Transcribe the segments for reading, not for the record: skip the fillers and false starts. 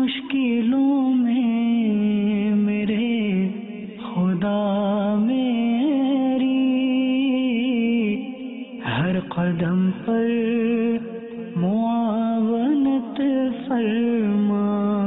मुश्किलों में मेरे खुदा मेरी हर कदम पर मुआवनत फरमा।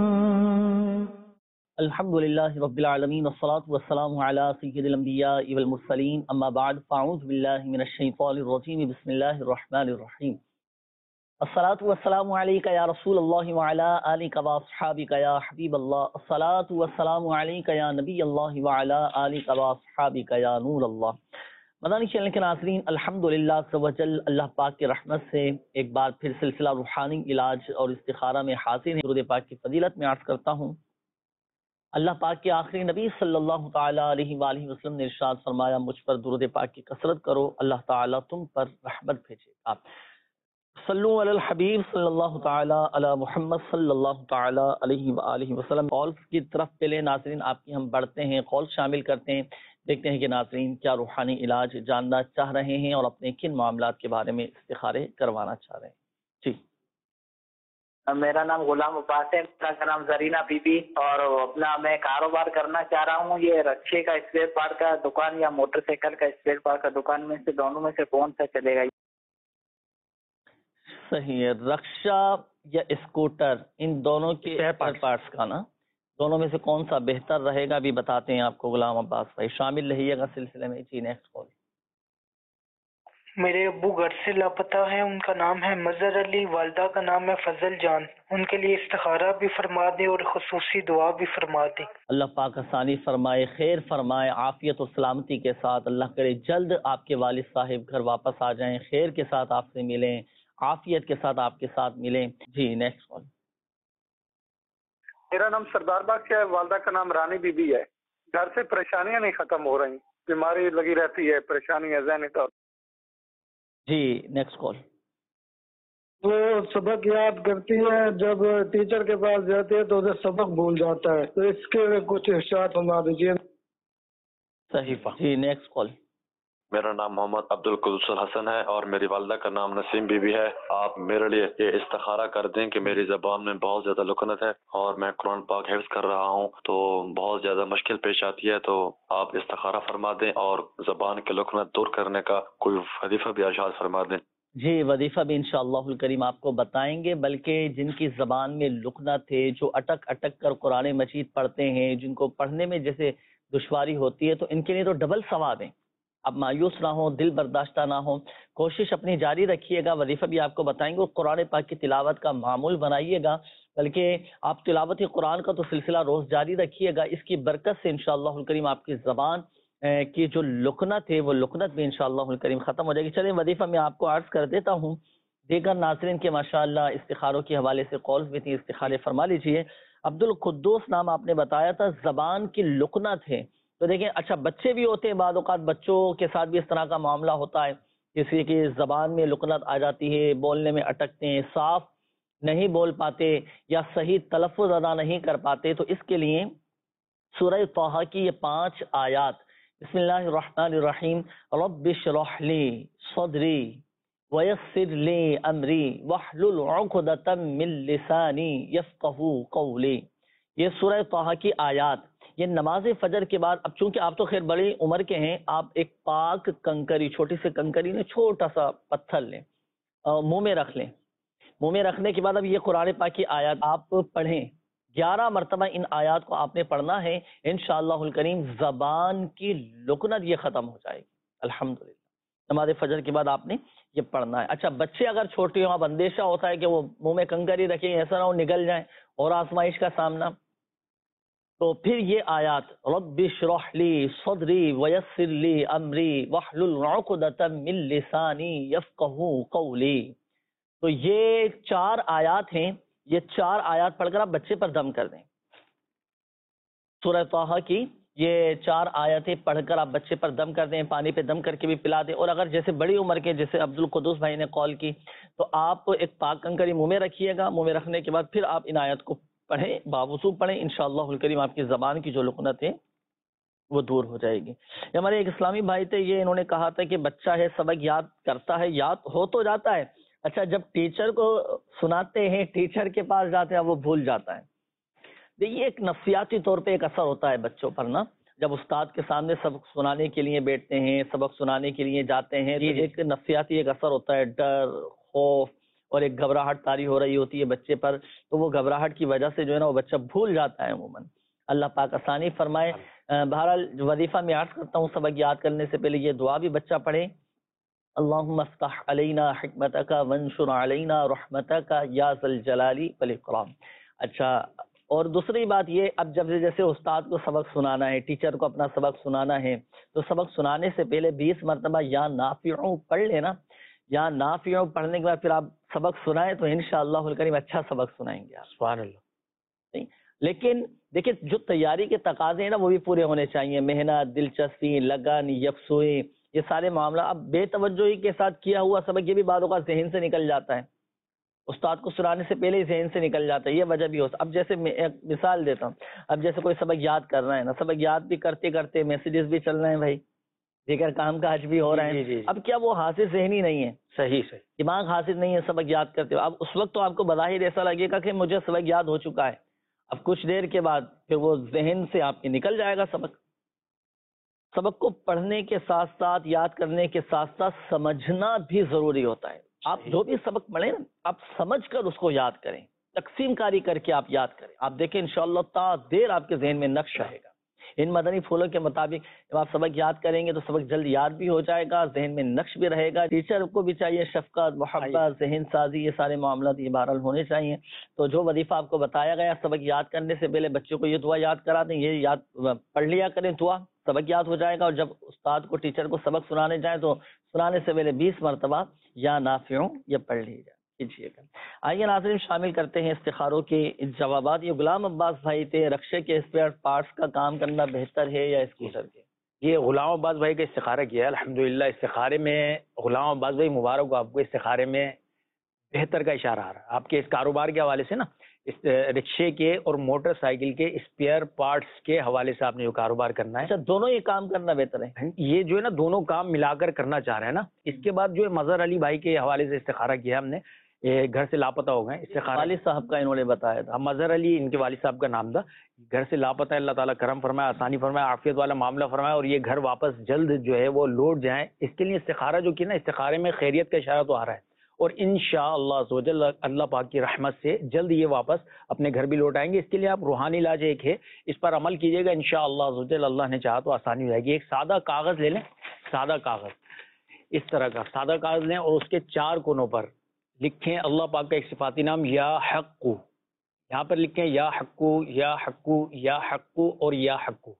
अल्हम्दुलिल्लाहि रब्बिल आलमीन वस्सलातु वस्सलामु अला सय्यिदिल अंबिया वल मुरसलीन अम्मा बाद फ़अऊज़ु बिल्लाहि मिनश शैतानिर रजीम बिस्मिल्लाहिर रहमानिर रहीम। अस्सलातु वस्सलामु अलैका या रसूलल्लाह व अला आलिका व अस्हाबिका या हबीबल्लाह। अस्सलातु वस्सलामु अलैका या नबीयल्लाह व अला आलिका व अस्हाबिका या नूरल्लाह। मदनी चैनल के नाज़रीन, अल्हम्दुलिल्लाह सवजल अल्लाह पाक की रहमत से एक बार फिर सिलसिला रूहानी इलाज और इस्तिखारा में हाजिर है। दुरूद पाक की फजीलत में अर्ज़ करता हूँ, अल्लाह पाक के आखिरी नबी सल्लल्लाहु ताला अलैहि वसल्लम ने इरशाद फरमाया, मुझ पर दुरूद पाक की कसरत करो, अल्लाह ताला तुम पर रहमत भेजेगा। सल्लु अलल हबीब सल्लल्लाहु ताला अला मुहम्मद सल्लल्लाहु ताला अलैहि वसल्लम। कॉल की तरफ पहले नाज़रीन आपकी हम बढ़ते हैं, कॉल शामिल करते हैं, देखते हैं कि नाज़रीन क्या रूहानी इलाज जानना चाह रहे हैं और अपने किन मामलात के बारे में इस्तिखारे करवाना चाह रहे हैं। जी, मेरा नाम गुलाम अब्बास है, मेरा नाम जरीना बीबी, और अपना मैं कारोबार करना चाह रहा हूँ। ये रक्शे का स्पेयर पार्ट का दुकान या मोटरसाइकिल का स्पेयर पार्ट का दुकान में से दोनों में से कौन सा चलेगा? सही है। रक्षा या स्कूटर, इन दोनों के स्पेयर पार्ट्स का ना, दोनों में से कौन सा बेहतर रहेगा अभी बताते हैं आपको गुलाम अब्बास भाई। शामिल रहिएगा सिलसिले में। जी, नेक्स्ट कॉल। मेरे अब्बू घर से लापता है, उनका नाम है मजहर अली, वालदा का नाम है फजल जान। उनके लिए इस्तिखारा भी फरमा दें और खुसूसी दुआ भी फरमा दें। अल्लाह पाक आसानी फरमाए, खैर फरमाए, आफियत और सलामती के साथ। अल्लाह करे जल्द आपके वालिद साहिब घर वापस आ जाएं, खैर के साथ आपसे मिलें, आफियत के साथ आपके साथ मिलें। जी, नेक्स्ट कॉल। मेरा नाम सरदार बाग है, वालदा का नाम रानी बीबी है। घर से परेशानियां नहीं खत्म हो रही, बीमारी लगी रहती है, परेशानी है ज़हनी तौर। जी, नेक्स्ट कॉल। वो सबक याद करती है, जब टीचर के पास जाती है तो उसे सबक भूल जाता है, तो इसके कुछ इरशाद फरमा दीजिए। सही। जी, नेक्स्ट कॉल। मेरा नाम मोहम्मद अब्दुल कुद्दुस हसन है और मेरी वालदा का नाम नसीम बीबी है। आप मेरे लिए ये इस्तिखारा कर दें कि मेरी ज़बान में बहुत ज़्यादा लुकनत है और मैं कुरान पाक हिफ्ज़ कर रहा हूँ, तो बहुत ज़्यादा मुश्किल पेश आती है, तो आप इस्तिखारा फरमा दें और ज़बान के लुकनत दूर करने का कोई वजीफ़ा भी इरशाद फरमा दें। जी, वजीफ़ा भी इंशाअल्लाहुल करीम आपको बताएंगे, बल्कि जिनकी ज़बान में लुकनत है, जो अटक अटक कर कुरान मजीद पढ़ते हैं, जिनको पढ़ने में जैसे दुश्वारी होती है, तो इनके लिए तो डबल सवाब है। आप मायूस ना हो, दिल बर्दाश्ता ना हो, कोशिश अपनी जारी रखिएगा। वजीफ़ा भी आपको बताएंगे, कुरान पाक की तिलावत का मामूल बनाइएगा, बल्कि आप तिलावत कुरान का तो सिलसिला रोज़ जारी रखिएगा। इसकी बरकत से इंशाअल्लाहुल करीम आपकी ज़बान की जो लुकनत है वो लुकनत भी इंशाअल्लाहुल करीम ख़त्म हो जाएगी। चलिए, वजीफ़ा में आपको अर्ज़ कर देता हूँ। दीगर नाज़रीन के माशाअल्लाह इस्तिखारों के हवाले से कॉल्स भी थी, इस्तिखारे फरमा लीजिए। अब्दुल कुद्दूस नाम आपने बताया था, ज़बान की लुकनत है, तो देखें, अच्छा बच्चे भी होते हैं, बाद औक़ात बच्चों के साथ भी इस तरह का मामला होता है, किसी की ज़बान में लुकनत आ जाती है, बोलने में अटकते हैं, साफ नहीं बोल पाते या सही तलफ़्फ़ुज़ अदा नहीं कर पाते, तो इसके लिए सूरह तौहा की ये 5 आयात, बिस्मिल्लाहिर्रहमानिर्रहीम, रब्बिश्रह ली सदरी वयस्सिर ली अमरी वहलुल उक़दतम मिन लिसानी यफ़क़हू क़ौली। ये सूरह तौहा की आयात, ये नमाज फजर के बाद, अब चूंकि आप तो खैर बड़ी उम्र के हैं, आप एक पाक कंकरी, छोटी सी कंकरी में छोटा सा पत्थर लें, मुंह में रख लें। मुंह में रखने के बाद अब ये कुरान पाक की आयत आप पढ़ें। 11 मरतबा इन आयत को आपने पढ़ना है। इंशाअल्लाहुल करीम ज़बान की लुकनत ये ख़त्म हो जाएगी अल्हम्दुलिल्लाह। नमाज फजर के बाद आपने ये पढ़ना है। अच्छा, बच्चे अगर छोटे हों, अब अंदेशा होता है कि वो मुंह में कंकरी रखें, ऐसा ना हो निगल जाए और आजमाइश का सामना, तो फिर ये आयत, रब्बिश्रह ली सदरी वयस्सिर ली अमरी वहलुल उक़दतम मिन लिसानी यफ़क़हू क़ौली। तो ये 4 आयत हैं, ये 4 आयत पढ़कर आप बच्चे पर दम कर दें। सूरह तौहा की ये 4 आयतें पढ़कर आप बच्चे पर दम कर दें, पानी पे दम करके भी पिला दें। और अगर जैसे बड़ी उम्र के, जैसे अब्दुल कुद्दूस भाई ने कॉल की, तो आप एक पाक कंकरी मुंह में रखिएगा। मुंह में रखने के बाद फिर आप इन आयत को पढ़ें, बावुज़ू पढ़ें, इंशाअल्लाहुल करीम आपकी ज़बान की जो लुकनत है वो दूर हो जाएगी। ये हमारे एक इस्लामी भाई थे, ये इन्होंने कहा था कि बच्चा है, सबक याद करता है, याद हो तो जाता है, अच्छा जब टीचर को सुनाते हैं, टीचर के पास जाते हैं, वो भूल जाता है। دیکھیے ایک نفسیاتی طور پہ ایک اثر ہوتا ہے بچوں پر نا، جب استاد کے سامنے سبق سنانے کے لیے بیٹھتے ہیں، سبق سنانے کے لیے جاتے ہیں، تو ایک نفسیاتی ایک اثر ہوتا ہے، ڈر، خوف اور ایک گھبراہٹ طاری ہو رہی ہوتی ہے بچے پر، تو وہ گھبراہٹ کی وجہ سے جو ہے نا وہ بچہ بھول جاتا ہے عموماً۔ اللہ پاک آسانی فرمائے۔ بہرحال وظیفہ میں عرض کرتا ہوں، سبق یاد کرنے سے پہلے یہ دعا بھی بچہ پڑھے، اللہم افتح علینا حکمتک وانشر علینا رحمتک یا ذا الجلال والاکرام۔ اچھا، اور دوسری بات یہ، اب جب جیسے استاد کو سبق سنانا ہے، ٹیچر کو اپنا سبق سنانا ہے، تو سبق سنانے سے پہلے 20 مرتبہ یا نافع پڑھ لینا، یا نافع پڑھنے کے بعد پھر آپ سبق سنائیں تو انشاءاللہ الکریم اچھا سبق سنائیں گے آپ۔ سبحان اللہ۔ لیکن دیکھیں جو تیاری کے تقاضے ہیں نا وہ بھی پورے ہونے چاہیے، محنت، دلچسپی، لگن، یکسوئی، یہ سارے معاملہ۔ اب بے توجہی کے ساتھ کیا ہوا سبق یہ بھی بعض اوقات ذہن سے نکل جاتا ہے، استاد کو سنانے سے پہلے ہی ذہن سے نکل جاتا ہے، یہ وجہ بھی ہوتا ہے۔ اب جیسے میں ایک مثال دیتا ہوں، اب جیسے کوئی سبق یاد کر رہا ہے نا، سبق یاد بھی کرتے کرتے میسیجز بھی چل رہے ہیں بھائی، دیگر کام کاج بھی ہو رہے ہیں، اب کیا وہ حاضر ذہنی نہیں ہے، صحیح دماغ حاضر نہیں ہے سبق یاد کرتے ہوئے۔ اب اس وقت تو آپ کو بظاہر ایسا لگے گا کہ مجھے سبق یاد ہو چکا ہے، اب کچھ دیر کے بعد پھر وہ ذہن سے آپ کے نکل جائے گا سبق۔ سبق کو پڑھنے کے ساتھ ساتھ، یاد کرنے کے ساتھ ساتھ سمجھنا بھی ضروری ہوتا ہے۔ آپ جو بھی سبق پڑھیں نا، آپ سمجھ کر اس کو یاد کریں، تقسیم کاری کر کے آپ یاد کریں، آپ دیکھیں انشاءاللہ تا دیر آپ کے ذہن میں نقش رہے گا۔ ان مدنی پھولوں کے مطابق جب آپ سبق یاد کریں گے تو سبق جلد یاد بھی ہو جائے گا، ذہن میں نقش بھی رہے گا۔ ٹیچر کو بھی چاہیے شفقت، محبت، ذہن سازی، یہ سارے معاملات یہ بہرحال ہونے چاہیے۔ تو جو وظیفہ آپ کو بتایا گیا، سبق یاد کرنے سے پہلے بچوں کو یہ دعا یاد کرا دیں، یہ یاد پڑھ لیا کریں دعا، سبق یاد ہو جائے گا۔ اور جب استاد کو، ٹیچر کو سبق سنانے جائیں تو سنانے سے پہلے 20 مرتبہ یا نافع یہ پڑھ لیجیے گا۔ آئیے ناظرین، شامل کرتے ہیں استخاروں کے جوابات۔ یہ غلام عباس بھائی تھے، رکشے کے اسپیئر پارٹس کا کام کرنا بہتر ہے یا اسکوٹر کے؟ یہ غلام عباس بھائی کا استخارہ کیا ہے الحمدللہ۔ استخارے میں غلام عباس بھائی مبارک ہو آپ کو، استخارے میں بہتر کا اشارہ آ رہا ہے آپ کے اس کاروبار کے حوالے سے نا، اس رکشے کے اور موٹر سائیکل کے اسپیئر پارٹس کے حوالے سے آپ نے جو کاروبار کرنا ہے۔ اچھا، دونوں یہ کام کرنا بہتر ہے؟ یہ جو ہے نا دونوں کام ملا کر کرنا چاہ رہے ہیں نا۔ اس کے بعد جو ہے مظہر علی بھائی کے حوالے سے استخارہ کیا ہم نے، یہ گھر سے لاپتہ ہو گئے، استخارہ والد صاحب کا انہوں نے بتایا تھا، مظہر علی ان کے والد صاحب کا نام تھا، گھر سے لاپتہ، اللہ تعالیٰ کرم فرمائے، آسانی فرمائے، عافیت والا معاملہ فرمائے اور یہ گھر واپس جلد جو ہے وہ لوٹ جائیں۔ اس کے لیے استخارہ جو کی نا، استخارے میں خیریت کا اشارہ تو آ رہا ہے، اور انشاءاللہ عزوجل اللہ پاک کی رحمت سے جلد یہ واپس اپنے گھر بھی لوٹ آئیں گے۔ اس کے لیے آپ روحانی علاج ایک ہے، اس پر عمل کیجیے گا، انشاءاللہ عزوجل اللہ نے چاہا تو آسانی ہو جائے گی۔ ایک سادہ کاغذ لے لیں، سادہ کاغذ، اس طرح کا سادہ کاغذ لیں اور اس کے 4 کونوں پر لکھیں اللہ پاک کا ایک صفاتی نام یا حقو، یہاں پر لکھیں یا حقو، یا حقو، یا حقو اور یا حقو،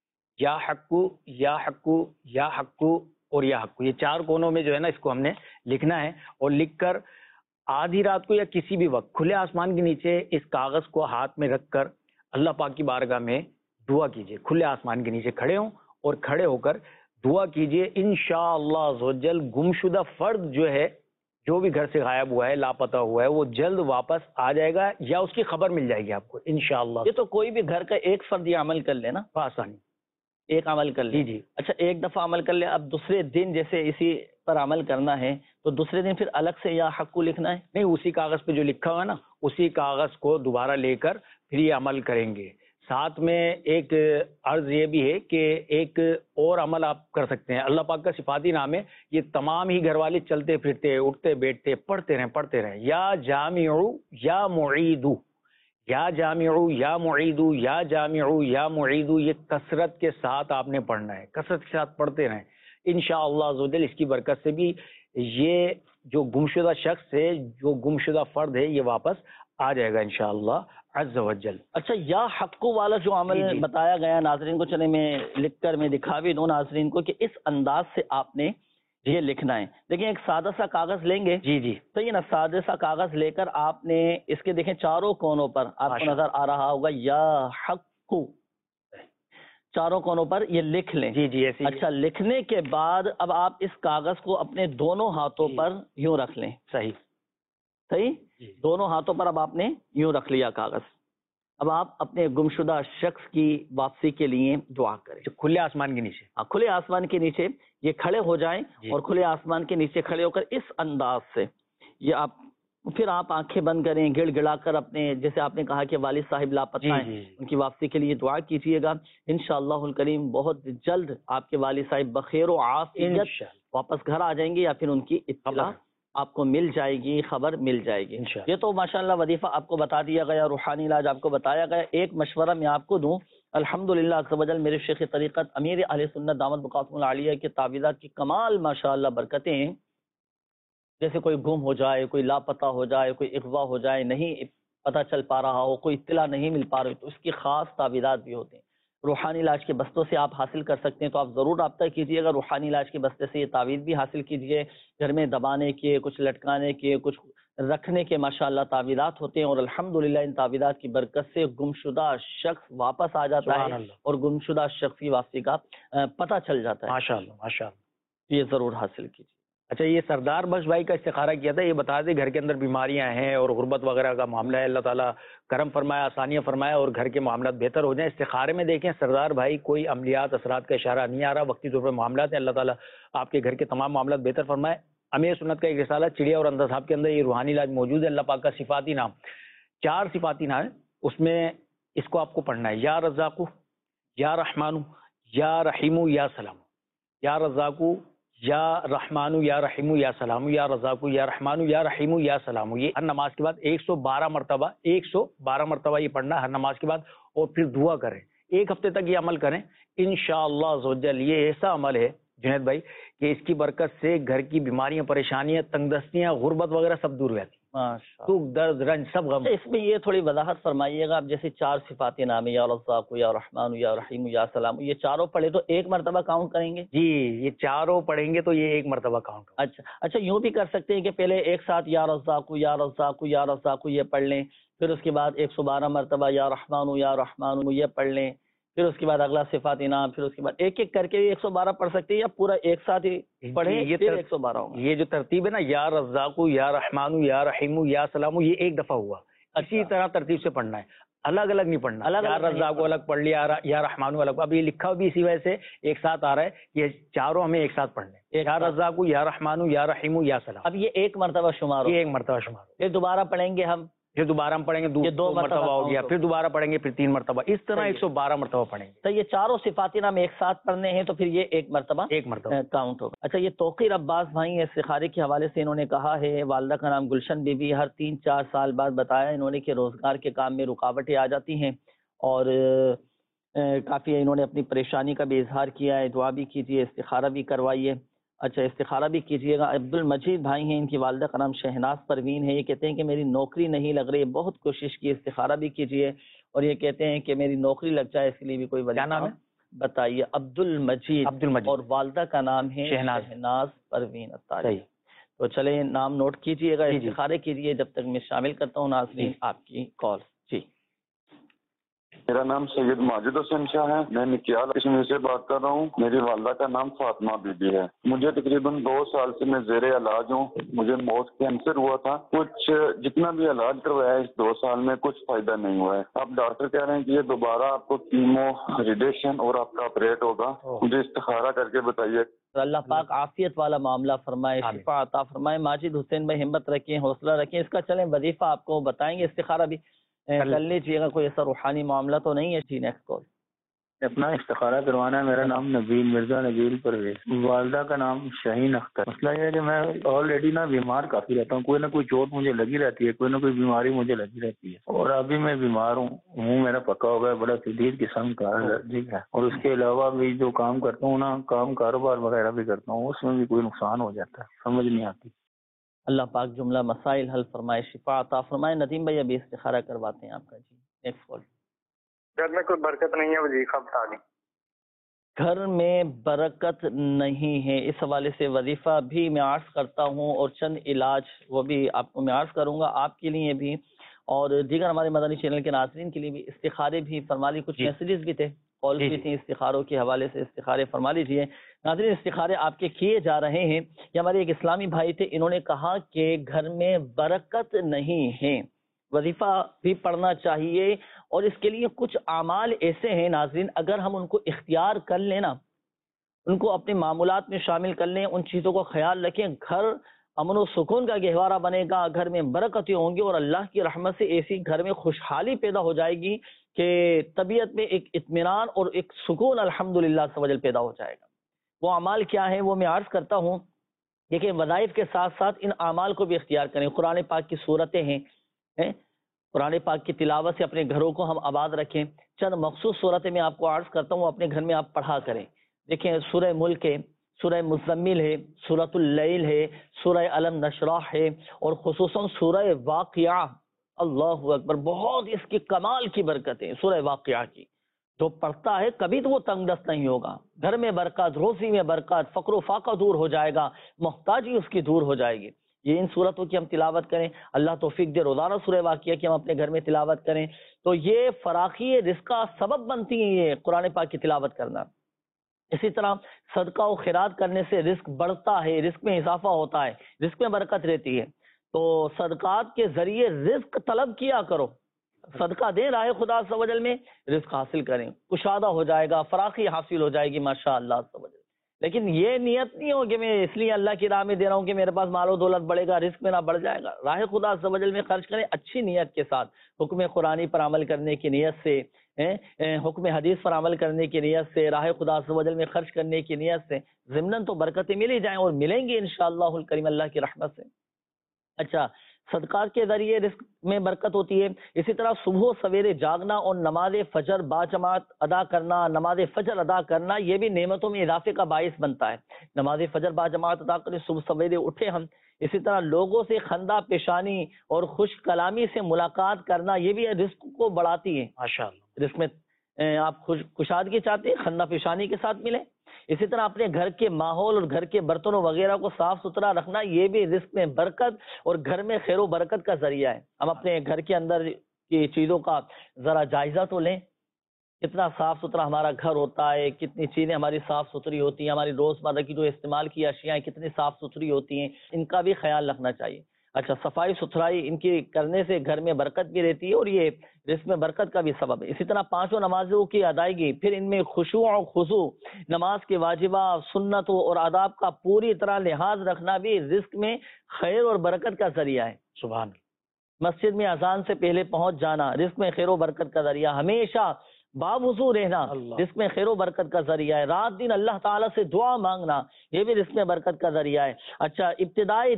یا حقو، یا حقو، یا حقو اور یا حقو، یہ 4 کونوں میں جو ہے نا اس کو ہم نے لکھنا ہے۔ اور لکھ کر آدھی رات کو یا کسی بھی وقت کھلے آسمان کے نیچے اس کاغذ کو ہاتھ میں رکھ کر اللہ پاک کی بارگاہ میں دعا کیجئے، کھلے آسمان کے نیچے کھڑے ہوں اور کھڑے ہو کر دعا کیجئے، انشاءاللہ عزوجل گمشدہ فرد جو ہے، جو بھی گھر سے غائب ہوا ہے، لاپتہ ہوا ہے، وہ جلد واپس آ جائے گا یا اس کی خبر مل جائے گی آپ کو انشاءاللہ۔ یہ تو کوئی بھی گھر کا ایک فرد یہ عمل کر لے نا، آسانی، ایک عمل کر لے۔ جی۔ اچھا، ایک دفعہ عمل کر لے، اب دوسرے دن جیسے اسی پر عمل کرنا ہے تو دوسرے دن پھر الگ سے یا حقو لکھنا ہے؟ نہیں، اسی کاغذ پہ جو لکھا ہوا ہے نا، اسی کاغذ کو دوبارہ لے کر پھر یہ عمل کریں گے۔ ساتھ میں ایک عرض یہ بھی ہے کہ ایک اور عمل آپ کر سکتے ہیں، اللہ پاک کا صفاتی نام ہے، یہ تمام ہی گھر والے چلتے پھرتے، اٹھتے بیٹھتے پڑھتے رہیں، یا جامعو یا معیدو، یا جامعو یا معیدو، یا جامعو یا معیدو، یہ کثرت کے ساتھ آپ نے پڑھنا ہے، کثرت کے ساتھ پڑھتے رہیں انشاءاللہ عزوجل۔ اس کی برکت سے بھی یہ جو گمشدہ شخص ہے، جو گمشدہ فرد ہے، یہ واپس آ جائے گا انشاءاللہ عز و جل۔ اچھا، یا حقو والا جو عمل بتایا گیا ناظرین کو، چلے میں لکھ کر میں دکھا بھی دوں ناظرین کو کہ اس انداز سے آپ نے یہ لکھنا ہے۔ دیکھیں، ایک سادہ سا کاغذ لیں گے، جی صحیح نا، سادہ سا کاغذ لے کر آپ نے اس کے دیکھیں 4 کونوں پر آپ کو نظر آ رہا ہوگا یا حقو، 4 کونوں پر یہ لکھ لیں۔ جی ایسی۔ اچھا، لکھنے کے بعد اب آپ اس کاغذ کو اپنے دونوں ہاتھوں پر یوں رکھ لیں، صحیح، دونوں ہاتھوں پر اب آپ نے یوں رکھ لیا کاغذ۔ اب آپ اپنے گمشدہ شخص کی واپسی کے لیے دعا کریں، کھلے آسمان کے نیچے، کھلے آسمان کے نیچے یہ کھڑے ہو جائیں اور کھلے آسمان کے نیچے کھڑے ہو کر اس انداز سے یہ آپ پھر آپ آنکھیں بند کریں، گڑ گڑا کر اپنے، جیسے آپ نے کہا کہ والد صاحب لاپتہ ہیں، ان کی واپسی کے لیے دعا کیجیے گا. انشاءاللہ الکریم بہت جلد آپ کے والد صاحب بخیر و عافیت واپس گھر آ جائیں گے، یا پھر ان کی اطلاع آپ کو مل جائے گی، خبر مل جائے گی. یہ تو ماشاءاللہ وظیفہ آپ کو بتا دیا گیا، روحانی علاج آپ کو بتایا گیا. ایک مشورہ میں آپ کو دوں، الحمدللہ عز و جل میرے شیخ طریقت امیر اہل سنت دامت بقاتم العالیہ کے تعویذات کی کمال ماشاءاللہ برکتیں ہیں. جیسے کوئی گم ہو جائے، کوئی لاپتہ ہو جائے، کوئی اغوا ہو جائے، نہیں پتہ چل پا رہا ہو، کوئی اطلاع نہیں مل پا رہی، تو اس کی خاص تعویذات بھی ہوتے ہیں. روحانی علاج کے بستوں سے آپ حاصل کر سکتے ہیں، تو آپ ضرور رابطہ کیجیے گا. روحانی علاج کے بستے سے یہ تعویذ بھی حاصل کیجیے. گھر میں دبانے کے، کچھ لٹکانے کے، کچھ رکھنے کے ماشاءاللہ تعویذات ہوتے ہیں، اور الحمدللہ ان تعویذات کی برکت سے گمشدہ شخص واپس آ جاتا ہے، اور گمشدہ شخص کی واپسی کا پتہ چل جاتا ہے. ماشاءاللہ ماشاءاللہ، یہ ضرور حاصل کیجیے. اچھا، یہ سردار بخش بھائی کا استخارہ کیا تھا، یہ بتا دیں گھر کے اندر بیماریاں ہیں اور غربت وغیرہ کا معاملہ ہے، اللہ تعالیٰ کرم فرمایا، آسانیاں فرمایا اور گھر کے معاملات بہتر ہو جائیں. استخارے میں دیکھیں سردار بھائی کوئی عملیات اثرات کا اشارہ نہیں آ رہا، وقتی طور پر معاملات ہیں، اللہ تعالیٰ آپ کے گھر کے تمام معاملات بہتر فرمائے. امیر سنت کا ایک رسالہ چڑیا اور اندر صاحب کے اندر یہ روحانی علاج موجود ہے. اللہ پاک کا صفاتی نام، 4 صفاتی نام ہے، اس میں اس کو آپ کو پڑھنا ہے: یا رزاقو، یا رحمانو، یا رحیمو، یا سلام. یا رزاقو، یا رحمانو، یا رحیمو، یا سلامو. یا رزاقو، یا رحمانو، یا رحیمو، یا سلامو. یہ ہر نماز کے بعد 112 مرتبہ یہ پڑھنا ہے ہر نماز کے بعد، اور پھر دعا کریں. 1 ہفتے تک یہ عمل کریں انشاءاللہ عز و جل. یہ ایسا عمل ہے جنید بھائی کہ اس کی برکت سے گھر کی بیماریاں، پریشانیاں، تنگ دستیاں، غربت وغیرہ سب دور ہو جاتی ہیں. دکھ، درد، رنج سب غم. اس میں یہ تھوڑی وضاحت فرمائیے گا. آپ جیسے 4 صفات نام ہے، یا رزاق، یا رحمان، یا رحیم، یا سلام، یہ چاروں پڑھے تو 1 مرتبہ کاؤنٹ کریں گے؟ جی، یہ چاروں پڑھیں گے تو یہ 1 مرتبہ کاؤنٹ. اچھا، یوں بھی کر سکتے ہیں کہ پہلے ایک ساتھ یا رزاق، یا رزاق، یا رزاق یہ پڑھ لیں، پھر اس کے بعد 112 مرتبہ یا رحمان، یا رحمان یہ پڑھ لیں، پھر اس کے بعد اگلا صفات انعام، پھر اس کے بعد ایک ایک کر کے 112 پڑھ سکتے ہیں، یا پورا ایک ساتھ ہی پڑھیں پھر 112 ہوگا؟ یہ جو ترتیب ہے نا، یا رزاق، یا رحمان، یا رحیم، یا سلام، یہ ایک دفعہ ہوا. اسی طرح ترتیب سے پڑھنا ہے، الگ الگ نہیں پڑھنا. یا رزاق الگ پڑھ لیا، یا رحمان الگ. اب یہ لکھا بھی اسی وجہ سے ایک ساتھ آ رہا ہے، یہ چاروں ہمیں ایک ساتھ پڑھنے ہیں: یا رزاق، یا رحمان، یا رحیم، یا سلام. اب یہ 1 مرتبہ شمار ہو، یہ 1 مرتبہ شمار ہو. پھر دوبارہ پڑھیں گے ہم، پھر دوبارہ ہم پڑھیں گے، 2 مرتبہ ہو گیا، پھر دوبارہ پڑھیں گے، پھر 3 مرتبہ. اس طرح 112 مرتبہ پڑھیں گے. تو یہ چاروں صفات نام ایک ساتھ پڑھنے ہیں، تو پھر یہ 1 مرتبہ کاؤنٹ ہوگا. اچھا، یہ توقیر عباس بھائی ہیں، استخارے کے حوالے سے انہوں نے کہا ہے، والدہ کا نام گلشن بی بی. ہر 3-4 سال بعد بتایا انہوں نے کہ روزگار کے کام میں رکاوٹیں آ جاتی ہیں، اور کافی انہوں نے اپنی پریشانی کا بھی اظہار کیا ہے. دعا بھی کیجیے، استخارہ بھی کروائیے. اچھا، استخارہ بھی کیجیے گا. عبد المجید بھائی ہیں، ان کی والدہ کا نام شہناز پروین ہے. یہ کہتے ہیں کہ میری نوکری نہیں لگ رہی، بہت کوشش کی، استخارہ بھی کیجیے. اور یہ کہتے ہیں کہ میری نوکری لگ جائے، اس کے لیے بھی کوئی وجہ نام ہے بتائیے. عبد المجید اور والدہ کا نام ہے شہناز پروین اتاری. تو چلیں نام نوٹ کیجیے گا، استخارے کیجیے. جب تک میں شامل کرتا ہوں ناظرین آپ کی کال. جی، میرا نام سید ماجد حسین شاہ ہے، میں نکیال کشمیر سے بات کر رہا ہوں. میری والدہ کا نام فاطمہ بی بی ہے. مجھے تقریباً 2 سال سے میں زیر علاج ہوں. مجھے موت کینسر ہوا تھا. کچھ جتنا بھی علاج کروایا ہے اس 2 سال میں کچھ فائدہ نہیں ہوا ہے. اب ڈاکٹر کہہ رہے ہیں کہ یہ دوبارہ آپ کو کیمو، ریڈیشن اور آپ کا آپریٹ ہوگا. مجھے استخارہ کر کے بتائیے. اللہ پاک عافیت والا معاملہ فرمائے، شفا عطا فرمائے. ماجد حسین بھائی ہمت رکھیں، حوصلہ رکھیں. اس کا چلیں وظیفہ آپ کو بتائیں گے، استخارہ بھی کر لیجیے گا. کوئی ایسا روحانی معاملہ تو نہیں ہے؟ جی، نیکسٹ کال. اپنا استخارہ کروانا ہے. میرا نام نبیل مرزا نبیل پرویز، والدہ کا نام شاہین اختر. مسئلہ یہ ہے کہ میں آلریڈی بیمار کافی رہتا ہوں. کوئی نہ کوئی چوٹ مجھے لگی رہتی ہے، کوئی نہ کوئی بیماری مجھے لگی رہتی ہے، اور ابھی میں بیمار ہوں. منہ میرا پکا ہو گیا، بڑا شدید قسم کا الرجی ہے. اور اس کے علاوہ بھی جو کام کرتا ہوں نا، کاروبار وغیرہ بھی کرتا ہوں، اس میں بھی کوئی نقصان ہو جاتا ہے، سمجھ نہیں آتی. اللہ پاک جملہ مسائل حل فرمائے، شفا عطا فرمائے. ندیم بھائی ابھی استخارہ کرواتے ہیں آپ کا. جی، نیکسٹ کال. گھر میں کوئی برکت نہیں ہے، وظیفہ بتا دیں. گھر میں برکت نہیں ہے، اس حوالے سے وظیفہ بھی میں عرض کرتا ہوں، اور چند علاج وہ بھی آپ کو میں عرض کروں گا، آپ کے لیے بھی اور دیگر ہمارے مدنی چینل کے ناظرین کے لیے بھی. استخارے بھی فرما لی، کچھ میسیجز بھی تھے، کال بھی تھی استخاروں کے حوالے سے. استخارے فرما لیجیے ناظرین. استخارے آپ کے کیے جا رہے ہیں. یہ ہمارے ایک اسلامی بھائی تھے، انہوں نے کہا کہ گھر میں برکت نہیں ہے، وظیفہ بھی پڑھنا چاہیے، اور اس کے لیے کچھ اعمال ایسے ہیں ناظرین، اگر ہم ان کو اختیار کر لیں نا، ان کو اپنے معمولات میں شامل کر لیں، ان چیزوں کو خیال رکھیں، گھر امن و سکون کا گہوارہ بنے گا، گھر میں برکتیں ہوں گی اور اللہ کی رحمت سے ایسی گھر میں خوشحالی پیدا ہو جائے گی کہ طبیعت میں ایک اطمینان اور ایک سکون الحمدللہ سوجل پیدا ہو جائے گا۔ وہ اعمال کیا ہیں وہ میں عرض کرتا ہوں، دیکھیں وظائف کے ساتھ ساتھ ان اعمال کو بھی اختیار کریں۔ قرآن پاک کی صورتیں ہیں، قرآن پاک کی تلاوت سے اپنے گھروں کو ہم آباد رکھیں۔ چند مخصوص صورتیں میں آپ کو عرض کرتا ہوں، اپنے گھر میں آپ پڑھا کریں۔ دیکھیں سورہ ملک ہے، سورہ مزمل ہے، سورۃ اللیل ہے، سورہ علم نشرح ہے، اور خصوصاً سورہ واقعہ، اللہ اکبر، بہت اس کی کمال کی برکتیں سورہ واقعہ کی۔ جو پڑھتا ہے کبھی تو وہ تنگ دست نہیں ہوگا، گھر میں برکت، روزی میں برکت، فقر و فاقہ دور ہو جائے گا، محتاجی اس کی دور ہو جائے گی۔ یہ ان صورتوں کی ہم تلاوت کریں، اللہ توفیق دے روزانہ سورہ واقعہ کی ہم اپنے گھر میں تلاوت کریں تو یہ فراخی رزق کا سبب بنتی ہیں، یہ قرآن پاک کی تلاوت کرنا۔ اسی طرح صدقہ و خیرات کرنے سے رزق بڑھتا ہے، رزق میں اضافہ ہوتا ہے، رزق میں برکت رہتی ہے۔ تو صدقات کے ذریعے رزق طلب کیا کرو، صدقہ دیں راہ خدا عز و جل میں، رزق حاصل کریں، کشادہ ہو جائے گا، فراخی حاصل ہو جائے گی ماشاءاللہ عز و جل۔ لیکن یہ نیت نہیں ہو کہ میں اس لیے اللہ کی راہ میں دے رہا ہوں کہ میرے پاس مال و دولت بڑھے گا، رزق میرا بڑھ جائے گا۔ راہ خدا عز و جل میں خرچ کریں اچھی نیت کے ساتھ، حکم قرآنی پر عمل کرنے کی نیت سے، حکم حدیث پر عمل کرنے کی نیت سے، راہ خدا عز و جل میں خرچ کرنے کی نیت سے، ضمناً تو برکتیں مل ہی جائیں اور ملیں گی انشاءاللہ الکریم اللہ کی رحمت سے۔ اچھا، صدقات کے ذریعے رزق میں برکت ہوتی ہے۔ اسی طرح صبح سویرے جاگنا اور نماز فجر باجماعت ادا کرنا، نماز فجر ادا کرنا یہ بھی نعمتوں میں اضافے کا باعث بنتا ہے۔ نماز فجر باجماعت ادا کریں، صبح سویرے اٹھے ہم۔ اسی طرح لوگوں سے خندہ پیشانی اور خوش کلامی سے ملاقات کرنا یہ بھی رزق کو بڑھاتی ہے۔ ماشاءاللہ، رزق میں آپ کشادگی چاہتے ہیں، خندہ پیشانی کے ساتھ ملیں۔ اسی طرح اپنے گھر کے ماحول اور گھر کے برتنوں وغیرہ کو صاف ستھرا رکھنا یہ بھی رزق میں برکت اور گھر میں خیر و برکت کا ذریعہ ہے۔ ہم اپنے گھر کے اندر کی چیزوں کا ذرا جائزہ تو لیں، کتنا صاف ستھرا ہمارا گھر ہوتا ہے، کتنی چیزیں ہماری صاف ستھری ہوتی ہیں، ہماری روزمرہ کی جو استعمال کی اشیاء ہیں کتنی صاف ستھری ہوتی ہیں، ان کا بھی خیال رکھنا چاہیے۔ اچھا، صفائی ستھرائی ان کی کرنے سے گھر میں برکت بھی رہتی ہے اور یہ رزق میں برکت کا بھی سبب ہے۔ اسی طرح پانچوں نمازوں کی ادائیگی، پھر ان میں خشوع و خضوع، نماز کے واجبات، سنتوں اور آداب کا پوری طرح لحاظ رکھنا بھی رزق میں خیر اور برکت کا ذریعہ ہے۔ سبحان اللہ۔ مسجد میں اذان سے پہلے پہنچ جانا رزق میں خیر و برکت کا ذریعہ، ہمیشہ باوضو رہنا رزق میں خیر و برکت کا ذریعہ ہے، رات دن اللہ تعالیٰ سے دعا مانگنا یہ بھی رزق میں برکت کا ذریعہ ہے۔ اچھا، ابتدائی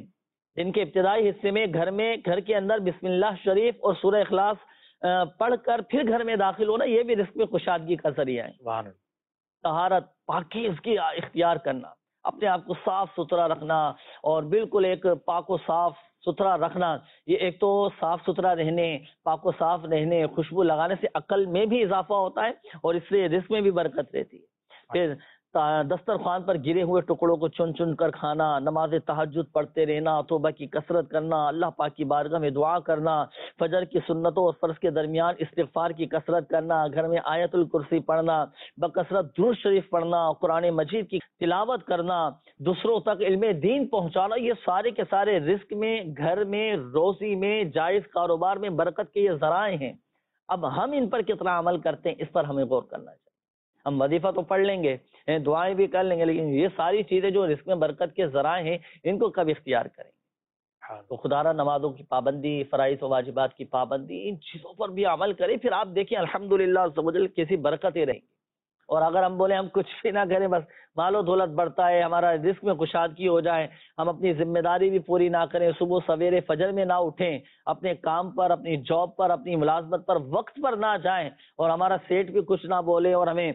دن کے ابتدائی حصے میں گھر کے اندر بسم اللہ شریف اور سورہ اخلاص پڑھ کر پھر گھر میں داخل ہونا یہ بھی رزق میں کشادگی کا ذریعہ ہے۔ طہارت، پاکیزگی اختیار کرنا، اپنے آپ کو صاف ستھرا رکھنا اور بالکل ایک پاک و صاف ستھرا رکھنا، یہ ایک تو صاف ستھرا رہنے، پاک و صاف رہنے، خوشبو لگانے سے عقل میں بھی اضافہ ہوتا ہے اور اس سے رزق میں بھی برکت رہتی ہے۔ پھر دسترخوان پر گرے ہوئے ٹکڑوں کو چن چن کر کھانا، نماز تہجد پڑھتے رہنا، توبہ کی کثرت کرنا، اللہ پاک کی بارگاہ میں دعا کرنا، فجر کی سنتوں اور فرض کے درمیان استغفار کی کثرت کرنا، گھر میں آیت الکرسی پڑھنا، بکثرت درود شریف پڑھنا، قرآن مجید کی تلاوت کرنا، دوسروں تک علم دین پہنچانا، یہ سارے کے سارے رزق میں، گھر میں، روزی میں، جائز کاروبار میں برکت کے یہ ذرائع ہیں۔ اب ہم ان پر کتنا عمل کرتے ہیں اس پر ہمیں غور کرنا چاہیے۔ ہم وظیفہ تو پڑھ لیں گے، دعائیں بھی کر لیں گے، لیکن یہ ساری چیزیں جو رزق میں برکت کے ذرائع ہیں ان کو کب اختیار کریں گے؟ تو خدارہ نمازوں کی پابندی، فرائض و واجبات کی پابندی، ان چیزوں پر بھی عمل کریں، پھر آپ دیکھیں الحمدللہ عز و جل کیسی برکتیں رہیں گی۔ اور اگر ہم بولیں ہم کچھ بھی نہ کریں، بس مال و دولت بڑھتا ہے، ہمارا رزق میں کشادگی ہو جائے، ہم اپنی ذمہ داری بھی پوری نہ کریں، صبح سویرے فجر میں نہ اٹھیں، اپنے کام پر، اپنی جاب پر، اپنی ملازمت پر وقت پر نہ جائیں، اور ہمارا سیٹ بھی کچھ نہ بولے اور ہمیں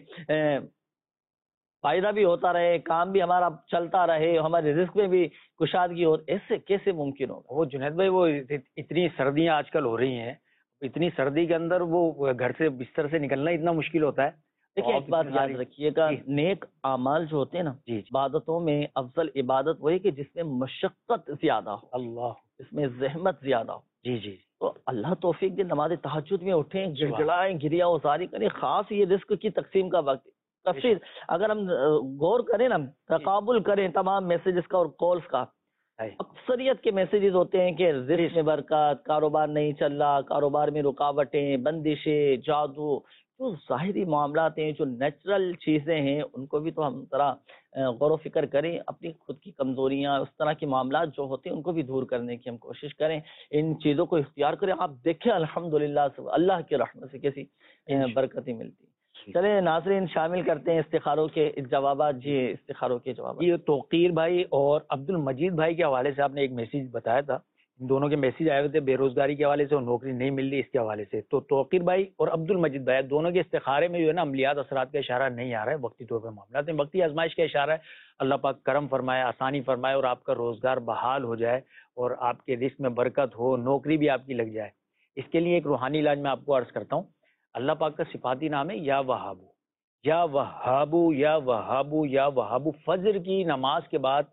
فائدہ بھی ہوتا رہے، کام بھی ہمارا چلتا رہے، ہمارے رزق میں بھی کشادگی ہو، ایسے کیسے ممکن ہوگا؟ وہ جنید بھائی، وہ اتنی سردیاں آج کل ہو رہی ہیں، اتنی سردی کے اندر وہ گھر سے بستر سے نکلنا اتنا مشکل ہوتا ہے۔ دیکھیں ایک بات یاد رکھیے گا، نیک اعمال جو ہوتے ہیں نا، عبادتوں میں افضل عبادت وہی کہ جس میں مشقت زیادہ ہو، اللہ اس میں زحمت زیادہ ہو۔ جی تو اللہ توفیق دے، نماز تہجد میں اٹھیں، گڑ گڑائیں، گریا وزاری کریں، خاص یہ رزق کی تقسیم کا وقت تفصیل اگر ہم غور کریں نا، تقابل کریں تمام میسیجز کا اور کالز کا، اکثریت کے میسیجز ہوتے ہیں کہ رزق میں برکت، کاروبار نہیں چل رہا، کاروبار میں رکاوٹیں، بندشیں، جادو، جو ظاہری معاملات ہیں، جو نیچرل چیزیں ہیں، ان کو بھی تو ہم ذرا غور و فکر کریں. اپنی خود کی کمزوریاں، اس طرح کے معاملات جو ہوتے ہیں ان کو بھی دور کرنے کی ہم کوشش کریں. ان چیزوں کو اختیار کریں. آپ دیکھیں الحمدللہ اللہ کی رحمت سے کیسی برکتیں ملتی ہیں. چلیں ناظرین، شامل کرتے ہیں استخاروں کے جوابات. جی استخاروں کے جوابات. یہ توقیر بھائی اور عبد المجید بھائی کے حوالے سے آپ نے ایک میسیج بتایا تھا. ان دونوں کے میسیج آئے ہوئے تھے بے روزگاری کے حوالے سے اور نوکری نہیں مل رہی اس کے حوالے سے. تو توقیر بھائی اور عبد المجید بھائی دونوں کے استخارے میں جو ہے نا عملیات اثرات کا اشارہ نہیں آ رہا ہے. وقتی طور پہ معاملات ہیں، وقتی آزمائش کا اشارہ ہے. اللہ پاک کرم فرمائے، آسانی فرمائے اور آپ کا روزگار بحال ہو جائے اور آپ کے رزق میں برکت ہو، نوکری بھی آپ کی لگ جائے. اس کے لیے ایک روحانی علاج میں آپ کو عرض کرتا ہوں. اللہ پاک کا صفاتی نام ہے یا وہابو، یا وہابو، یا وہابو، یا وہابو. فجر کی نماز کے بعد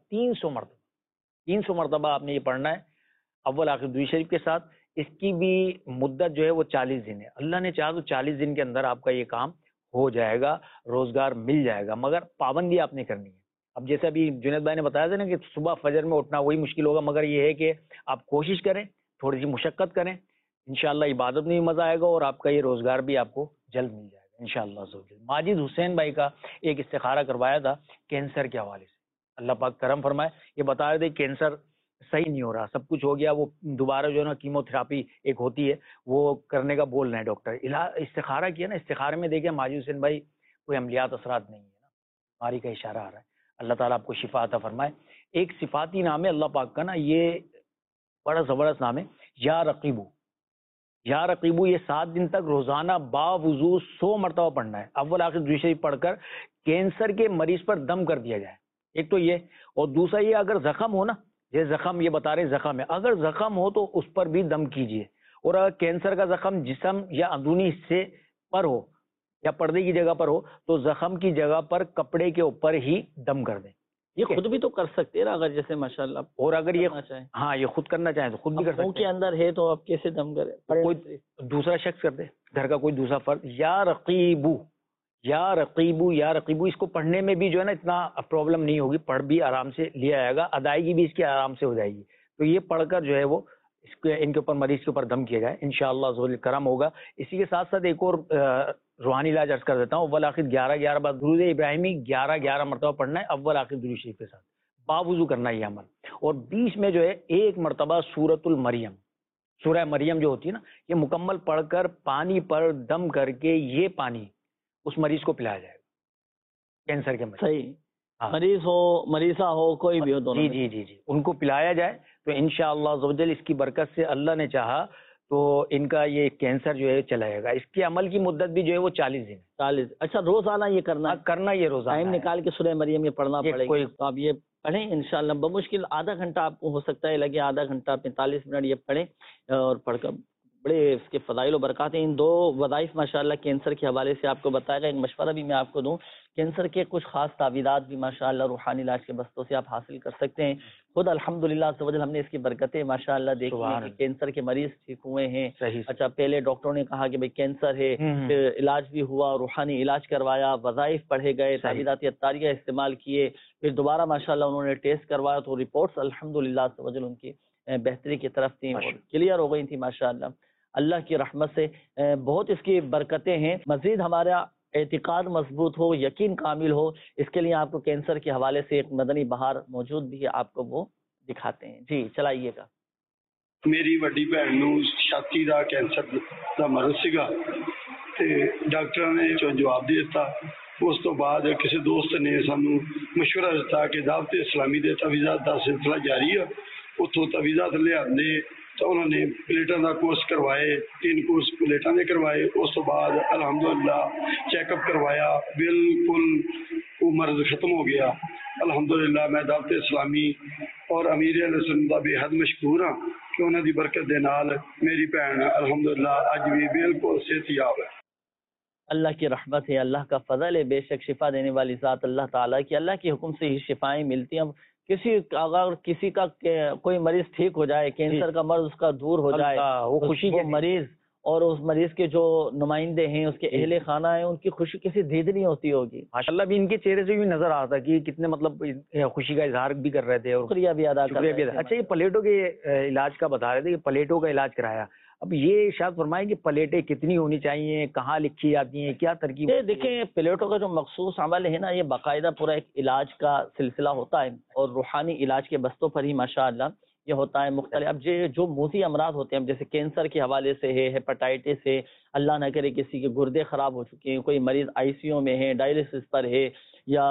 300 مرتبہ آپ نے یہ پڑھنا ہے، اول آخر دوئی شریف کے ساتھ. اس کی بھی مدت جو ہے وہ 40 دن ہے. اللہ نے چاہا تو 40 دن کے اندر آپ کا یہ کام ہو جائے گا، روزگار مل جائے گا، مگر پابندی آپ نے کرنی ہے. اب جیسے ابھی جنید بھائی نے بتایا تھا نا کہ صبح فجر میں اٹھنا وہی مشکل ہوگا، مگر یہ ہے کہ آپ کوشش کریں، تھوڑی سی مشقت کریں، انشاءاللہ عبادت میں بھی مزہ آئے گا اور آپ کا یہ روزگار بھی آپ کو جلد مل جائے گا انشاءاللہ. ماجد حسین بھائی کا ایک استخارہ کروایا تھا کینسر کے حوالے سے. اللہ پاک کرم فرمائے. یہ بتا رہے تھے کینسر صحیح نہیں ہو رہا، سب کچھ ہو گیا، وہ دوبارہ جو ہے نا کیمو تھراپی ایک ہوتی ہے وہ کرنے کا بول رہے ہیں ڈاکٹر. استخارہ کیا نا، استخارے میں دیکھیں ماجد حسین بھائی کوئی عملیات اثرات نہیں ہے نا، بیماری کا اشارہ آ رہا ہے. اللہ تعالیٰ آپ کو شفا عطا فرمائے. ایک صفاتی نام ہے اللہ پاک کا نا، یہ بڑا زبردست نام ہے، یا رقیبو. یا رقیبو یہ 7 دن تک روزانہ باوضو 100 مرتبہ پڑھنا ہے. اول آخر دوسری شریف پڑھ کر کینسر کے مریض پر دم کر دیا جائے. ایک تو یہ، اور دوسرا یہ اگر زخم ہو نا، یہ زخم یہ بتا رہے زخم ہے، اگر زخم ہو تو اس پر بھی دم کیجئے. اور اگر کینسر کا زخم جسم یا اندرونی حصے پر ہو یا پردے کی جگہ پر ہو تو زخم کی جگہ پر کپڑے کے اوپر ہی دم کر دیں. یہ خود بھی تو کر سکتے ہیں نا، اگر جیسے ماشاءاللہ. اور اگر یہ چاہیں ہاں یہ خود کرنا چاہیں تو خود بھی کر سکتے ہیں. کے اندر ہے تو آپ کیسے دم کریں؟ کوئی دوسرا شخص کر دے، گھر کا کوئی دوسرا فرد. یا رقیبو، یا رقیبو، یا رقیبو. اس کو پڑھنے میں بھی جو ہے نا اتنا پرابلم نہیں ہوگی، پڑھ بھی آرام سے لیا جائے گا، ادائیگی بھی اس کی آرام سے ہو جائے گی. تو یہ پڑھ کر جو ہے وہ ان کے اوپر مریض کے اوپر دم کیا جائے، انشاءاللہ ذوال کرم ہوگا. اسی کے ساتھ ساتھ ایک اور روحانی علاج عرض کر دیتا ہوں. اول آخر 11 بار درود ابراہیمی 11 مرتبہ پڑھنا ہے، اول آخر درود شریف کے ساتھ باوضو کرنا ہے یہ عمل. اور بیچ میں جو ہے 1 مرتبہ سورۃ المریم، سورہ مریم جو ہوتی ہے نا، یہ مکمل پڑھ کر پانی پر دم کر کے یہ پانی اس مریض کو پلایا جائے گا، کینسر کے مریض. صحیح، مریض ہو مریضہ ہو کوئی بھی ہو، دونوں جی ان کو پلایا جائے تو انشاءاللہ عزوجل اس کی برکت سے اللہ نے چاہا تو ان کا یہ کینسر جو ہے چلا جائے گا. اس کے عمل کی مدت بھی جو ہے وہ 40 دن. 40. اچھا روزانہ یہ کرنا یہ روزانہ ٹائم نکال کے سورہ مریم یہ پڑھنا پڑے گا. تو آپ یہ پڑھیں انشاءاللہ. بمشکل آدھا گھنٹہ آپ کو ہو سکتا ہے لگے، آدھا گھنٹہ 45 منٹ یہ پڑھیں اور پڑھ کر بڑے اس کے فضائل و برکات ہیں. ان 2 وظائف ماشاءاللہ کینسر کے حوالے سے آپ کو بتایا گا. ایک مشورہ بھی میں آپ کو دوں، کینسر کے کچھ خاص تعویذات بھی ماشاءاللہ روحانی علاج کے بستوں سے آپ حاصل کر سکتے ہیں. خود الحمدللہ ہم نے اس کی برکتیں ماشاءاللہ دیکھی ہیں کہ کینسر کے مریض ٹھیک ہوئے ہیں. اچھا پہلے ڈاکٹروں نے کہا کہ بھئی کینسر ہے، پھر علاج بھی ہوا، روحانی علاج کروایا، وظائف پڑھے گئے، تعویذات اطاریہ استعمال کیے، پھر دوبارہ ماشاءاللہ انہوں نے ٹیسٹ کروایا تو رپورٹس الحمدللہ ان کی بہتری کی طرف تھیں اور کلیئر ہو گئی تھی ماشاءاللہ. اللہ کی رحمت سے بہت اس کی برکتیں ہیں. مزید ہمارا اعتقاد مضبوط ہو، یقین کامل ہو، اس کے لیے آپ کو کینسر کے حوالے سے ایک مدنی بہار موجود بھی ہے، آپ کو وہ دکھاتے ہیں. جی چلائیے گا. میری وڈی بہن نو چھاتی دا کینسر دا مرض سیگا تے ڈاکٹر نے جو جواب دے دیتا. اس تو بعد کسی دوست نے سانو مشورہ دیتا کہ دعوت اسلامی دے تعویذات دا سلسلہ جاری ہے. اتوں تعویذات لے آندے تو انہوں نے پلیٹاں دا کورس کروائے، 3 کورس پلیٹاں نے کروائے. اس تو بعد الحمدللہ چیک اپ کروایا، بالکل وہ مرض ختم ہو گیا. الحمدللہ میں دعوت اسلامی اور امیر علیہ السلام دا بے حد مشکور ہاں کہ انہوں دی برکت دے نال میری بہن الحمدللہ اج بھی بالکل صحت یاب ہے. اللہ کی رحمت ہے، اللہ کا فضل ہے. بے شک شفا دینے والی ذات اللہ تعالیٰ کی، اللہ کے حکم سے ہی شفائیں ملتی ہیں. اگر کسی کا کوئی مریض ٹھیک ہو جائے، کینسر کا مرض اس کا دور ہو جائے، وہ خوشی کے مریض اور اس مریض کے جو نمائندے ہیں، اس کے اہل خانہ ہیں، ان کی خوشی کسی دید نہیں ہوتی ہوگی. ماشاءاللہ بھی ان کے چہرے سے بھی نظر آتا کہ کتنے مطلب خوشی کا اظہار بھی کر رہے تھے اور شکریہ بھی ادا کر رہے تھے. اچھا یہ پلیٹوں کے علاج کا بتا رہے تھے کہ پلیٹوں کا علاج کرایا. اب یہ ارشاد فرمائیں کہ پلیٹیں کتنی ہونی چاہیے، کہاں لکھی جاتی ہیں، کیا ترکیب؟ دیکھیں پلیٹوں کا جو مخصوص عمل ہے نا، یہ باقاعدہ پورا ایک علاج کا سلسلہ ہوتا ہے، اور روحانی علاج کے بستوں پر ہی ماشاءاللہ یہ ہوتا ہے مختلف. اب جو موذی امراض ہوتے ہیں، جیسے کینسر کے حوالے سے ہے، ہیپاٹائٹس ہے، اللہ نہ کرے کسی کے گردے خراب ہو چکے ہیں، کوئی مریض آئی سی یو میں ہے، ڈائلسس پر ہے، یا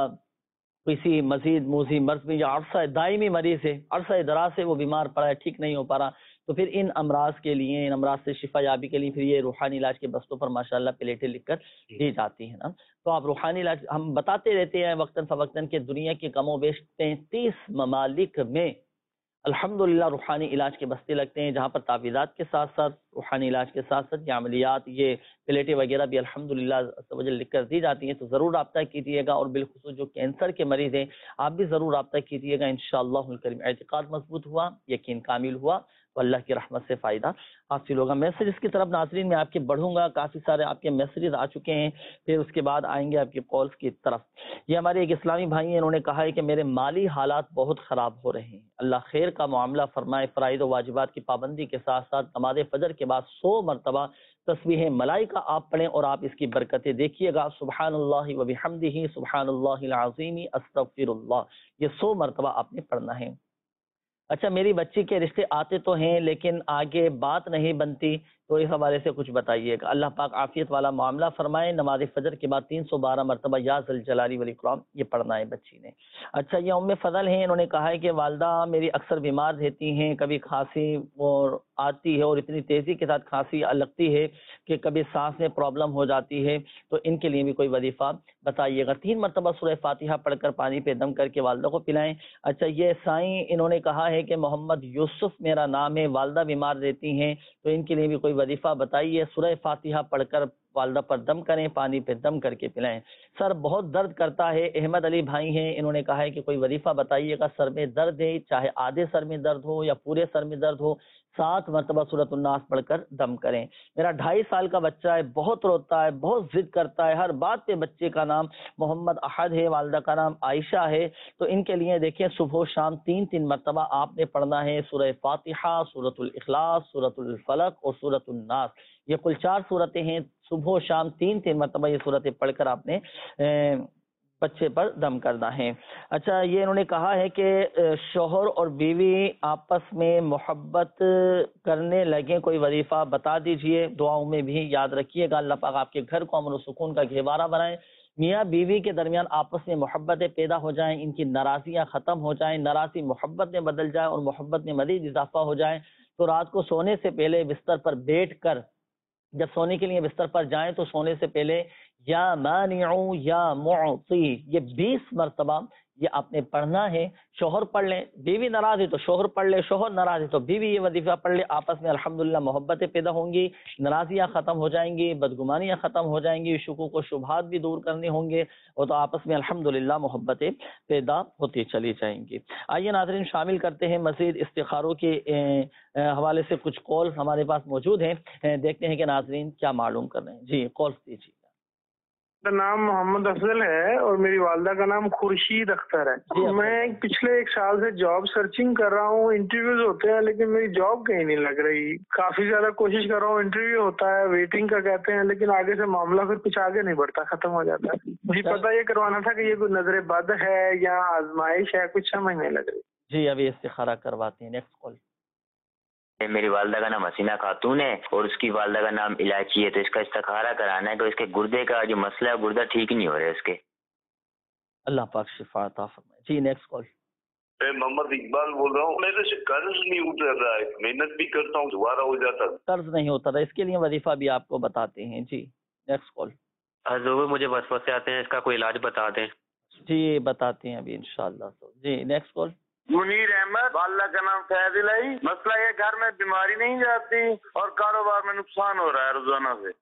کسی مزید موذی مرض میں، یا عرصہ دائمی مریض ہے، عرصہ دراز سے وہ بیمار پڑا ہے، ٹھیک نہیں ہو پا رہا، تو پھر ان امراض کے لیے، ان امراض سے شفا یابی کے لیے پھر یہ روحانی علاج کے بستوں پر ماشاءاللہ پلیٹیں لکھ کر دی جاتی ہیں نا. تو آپ روحانی علاج ہم بتاتے رہتے ہیں وقتاً فوقتاً کہ دنیا کے کم و بیش 33 ممالک میں الحمدللہ روحانی علاج کے بستے لگتے ہیں، جہاں پر تعویذات کے ساتھ ساتھ، روحانی علاج کے ساتھ ساتھ یہ عملیات، یہ پلیٹیں وغیرہ بھی الحمدللہ لکھ کر دی جاتی ہیں. تو ضرور رابطہ کیجیے گا، اور بالخصوص جو کینسر کے مریض ہیں آپ بھی ضرور رابطہ کیجیے گا. انشاءاللہ الکریم اعتقاد مضبوط ہوا، یقین کامل ہوا تو اللہ کی رحمت سے فائدہ حاصل ہوگا. میسیجز کی طرف ناظرین میں آپ کے بڑھوں گا، کافی سارے آپ کے میسیجز آ چکے ہیں، پھر اس کے بعد آئیں گے آپ کی کالز کی طرف. یہ ہمارے ایک اسلامی بھائی ہیں، انہوں نے کہا ہے کہ میرے مالی حالات بہت خراب ہو رہے ہیں، اللہ خیر کا معاملہ فرمائے. فرائض و واجبات کی پابندی کے ساتھ ساتھ نماز فجر کے بعد 100 مرتبہ تسبیح ملائکہ آپ پڑھیں، اور آپ اس کی برکتیں دیکھیے گا. سبحان اللہ و بحمدہ، سبحان اللہ العظیم، استغفر اللہ، یہ 100 مرتبہ آپ نے پڑھنا ہے. اچھا، میری بچی کے رشتے آتے تو ہیں لیکن آگے بات نہیں بنتی، تو اس حوالے سے کچھ بتائیے گا. اللہ پاک عافیت والا معاملہ فرمائے. نماز فجر کے بعد 312 مرتبہ یا ذل جلالی والاکرام یہ پڑھنا ہے بچی نے. اچھا، یہ ام فضل ہیں، انہوں نے کہا ہے کہ والدہ میری اکثر بیمار رہتی ہیں، کبھی کھانسی اور آتی ہے، اور اتنی تیزی کے ساتھ کھانسی لگتی ہے کہ کبھی سانس میں پرابلم ہو جاتی ہے، تو ان کے لیے بھی کوئی وظیفہ بتائیے گا. 3 مرتبہ سورہ فاتحہ پڑھ کر پانی پہ دم کر کے والدہ کو پلائیں. اچھا، یہ سائیں انہوں نے کہا ہے کہ محمد یوسف میرا نام ہے، والدہ بیمار رہتی ہیں، تو ان کے لیے بھی کوئی وظیفہ بتائیے. سورہ فاتحہ پڑھ کر والدہ پر دم کریں، پانی پہ دم کر کے پلائیں. سر بہت درد کرتا ہے، احمد علی بھائی ہیں، انہوں نے کہا ہے کہ کوئی وظیفہ بتائیے گا. سر میں درد ہے، چاہے آدھے سر میں درد ہو یا پورے سر میں درد ہو، 7 مرتبہ سورۃ الناس پڑھ کر دم کریں. میرا 2.5 سال کا بچہ ہے، بہت روتا ہے، بہت ضد کرتا ہے، ہر بات پہ بچے کا نام محمد احد ہے، والدہ کا نام عائشہ ہے، تو ان کے لیے دیکھیں صبح و شام 3 مرتبہ آپ نے پڑھنا ہے سورہ فاتحہ، سورۃ الاخلاص، سورۃ الفلق اور سورۃ الناس. یہ کل 4 صورتیں ہیں، صبح و شام 3 مرتبہ یہ صورتیں پڑھ کر آپ نے بچے پر دم کرنا ہے. اچھا، یہ انہوں نے کہا ہے کہ شوہر اور بیوی آپس میں محبت کرنے لگیں، کوئی وظیفہ بتا دیجئے. دعاؤں میں بھی یاد رکھیے گا. اللہ پاک آپ کے گھر کو امن و سکون کا گہوارہ بنائیں. میاں بیوی کے درمیان آپس میں محبتیں پیدا ہو جائیں، ان کی ناراضیاں ختم ہو جائیں، ناراضی محبت میں بدل جائے اور محبت میں مزید اضافہ ہو جائے. تو رات کو سونے سے پہلے بستر پر بیٹھ کر، جب سونے کے لیے بستر پر جائیں تو سونے سے پہلے یا مانع یا معطی یہ 20 مرتبہ یہ آپ نے پڑھنا ہے. شوہر پڑھ لیں، بیوی ناراض ہے تو شوہر پڑھ لے، شوہر ناراض ہے تو بیوی یہ وظیفہ پڑھ لے. آپس میں الحمدللہ محبتیں پیدا ہوں گی، ناراضیاں ختم ہو جائیں گی، بدگمانیاں ختم ہو جائیں گی، شکوک و شبہات بھی دور کرنے ہوں گے، اور تو آپس میں الحمدللہ محبتیں پیدا ہوتی چلی جائیں گی. آئیے ناظرین شامل کرتے ہیں مزید استخاروں کے حوالے سے کچھ کالز ہمارے پاس موجود ہیں، دیکھتے ہیں کہ ناظرین کیا معلوم کر رہے ہیں. جی کالز دیجیے. میرا نام محمد افضل ہے اور میری والدہ کا نام خورشید اختر ہے. میں پچھلے 1 سال سے جاب سرچنگ کر رہا ہوں، انٹرویوز ہوتے ہیں لیکن میری جاب کہیں نہیں لگ رہی. کافی زیادہ کوشش کر رہا ہوں، انٹرویو ہوتا ہے، ویٹنگ کا کہتے ہیں، لیکن آگے سے معاملہ پھر کچھ آگے نہیں بڑھتا، ختم ہو جاتا ہے. مجھے پتہ یہ کروانا تھا کہ یہ کوئی نظر بد ہے یا آزمائش ہے، کچھ سمجھ نہیں لگ رہی. جی ابھی استخارہ کرواتے ہیں. Next call. میری والدہ کا نام حسینہ خاتون ہے اور اس کی والدہ کا نام الائچی ہے، تو اس کا استخارہ کرانا ہے. تو اس کے گردے کا جو مسئلہ ہے، گردہ ٹھیک نہیں ہو رہا ہے اس کے. اللہ پاک شفا عطا فرمائے. جی نیکسٹ کال. میں محمد اقبال بول رہا ہوں. میرے سے قرض نہیں اتر رہا ہے، محنت بھی کرتا ہوں دوبارہ ہو جاتا ہے. قرض نہیں ہوتا تھا، اس کے لیے وظیفہ بھی آپ کو بتاتے ہیں. جی نیکسٹ کال. حضور مجھے وسوسے آتے ہیں، اس کا کوئی علاج بتا دیں. جی بتاتے ہیں ابھی انشاءاللہ. جی نیکسٹ کال. منیر احمد، والدہ کا نام فیض الہی. مسئلہ یہ گھر میں بیماری نہیں جاتی اور کاروبار میں نقصان ہو رہا ہے روزانہ سے.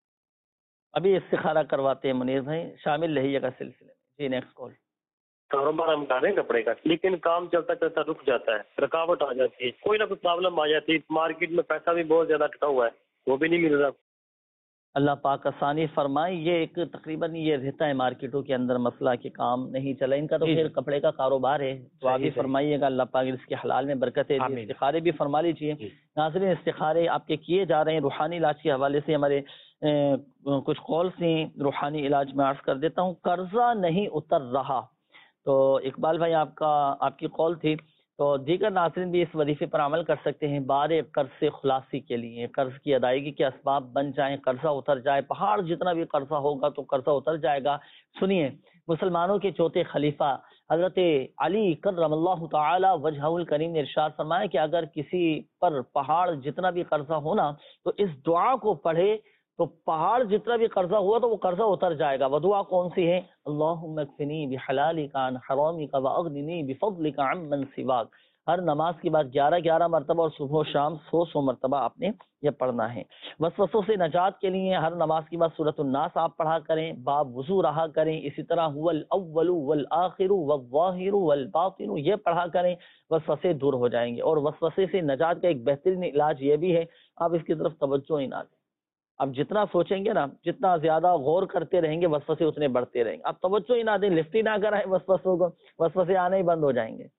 ابھی استخارہ کرواتے ہیں منیر بھائی، شامل رہیے گا سلسلے میں. جی نیکسٹ کال. کاروبار ہم کر رہے ہیں کپڑے کا، لیکن کام چلتا چلتا رک جاتا ہے، رکاوٹ آ جاتی ہے، کوئی نہ کوئی پرابلم آ جاتی ہے. مارکیٹ میں پیسہ بھی بہت زیادہ ٹکا ہوا ہے، وہ بھی نہیں مل رہا. اللہ پاک آسانی فرمائے. یہ ایک تقریباً یہ رہتا ہے مارکیٹوں کے اندر مسئلہ کہ کام نہیں چلا. ان کا تو پھر کپڑے کا کاروبار ہے. تو آپ بھی فرمائیے گا اللہ پاک اس کے حلال میں برکتیں دے. استخارے بھی فرما لیجیے. ناظرین استخارے آپ کے کیے جا رہے ہیں روحانی علاج کے حوالے سے. ہمارے کچھ کالس ہیں روحانی علاج میں عرض کر دیتا ہوں. قرضہ نہیں اتر رہا. تو اقبال بھائی آپ کی کال تھی. تو دیگر ناظرین بھی اس وظیفے پر عمل کر سکتے ہیں. بارے قرض سے خلاصی کے لیے قرض کی ادائیگی کے اسباب بن جائیں, قرضہ اتر جائے. پہاڑ جتنا بھی قرضہ ہوگا تو قرضہ اتر جائے گا. سنیے, مسلمانوں کے چوتھے خلیفہ حضرت علی کرم اللہ تعالی وجہہ الکریم نے ارشاد فرمایا کہ اگر کسی پر پہاڑ جتنا بھی قرضہ ہونا تو اس دعا کو پڑھے تو پہاڑ جتنا بھی قرضہ ہوا تو وہ قرضہ اتر جائے گا. وہ دعا کون سی ہے؟ اللہم اکفنی بحلالک عن حرامک واغننی بفضلک عمن سواک. ہر نماز کے بعد 11 مرتبہ اور صبح و شام 100 مرتبہ آپ نے یہ پڑھنا ہے. وسوسوں سے نجات کے لیے ہر نماز کے بعد سورۃ الناس آپ پڑھا کریں, باب وضو رہا کریں. اسی طرح هو الاول والآخر والظاہر والباطن یہ پڑھا کریں. وسوسے دور ہو جائیں گے. اور وسوسے سے نجات کا ایک بہترین علاج یہ بھی ہے, آپ اس کی طرف توجہ ہی نہ دیں. اب جتنا سوچیں گے نا, جتنا زیادہ غور کرتے رہیں گے وسوسے اتنے بڑھتے رہیں گے. آپ توجہ ہی نہ دیں, لفٹ ہی نہ کرائیں وسوسوں کو, وسوسے آنے ہی بند ہو جائیں گے.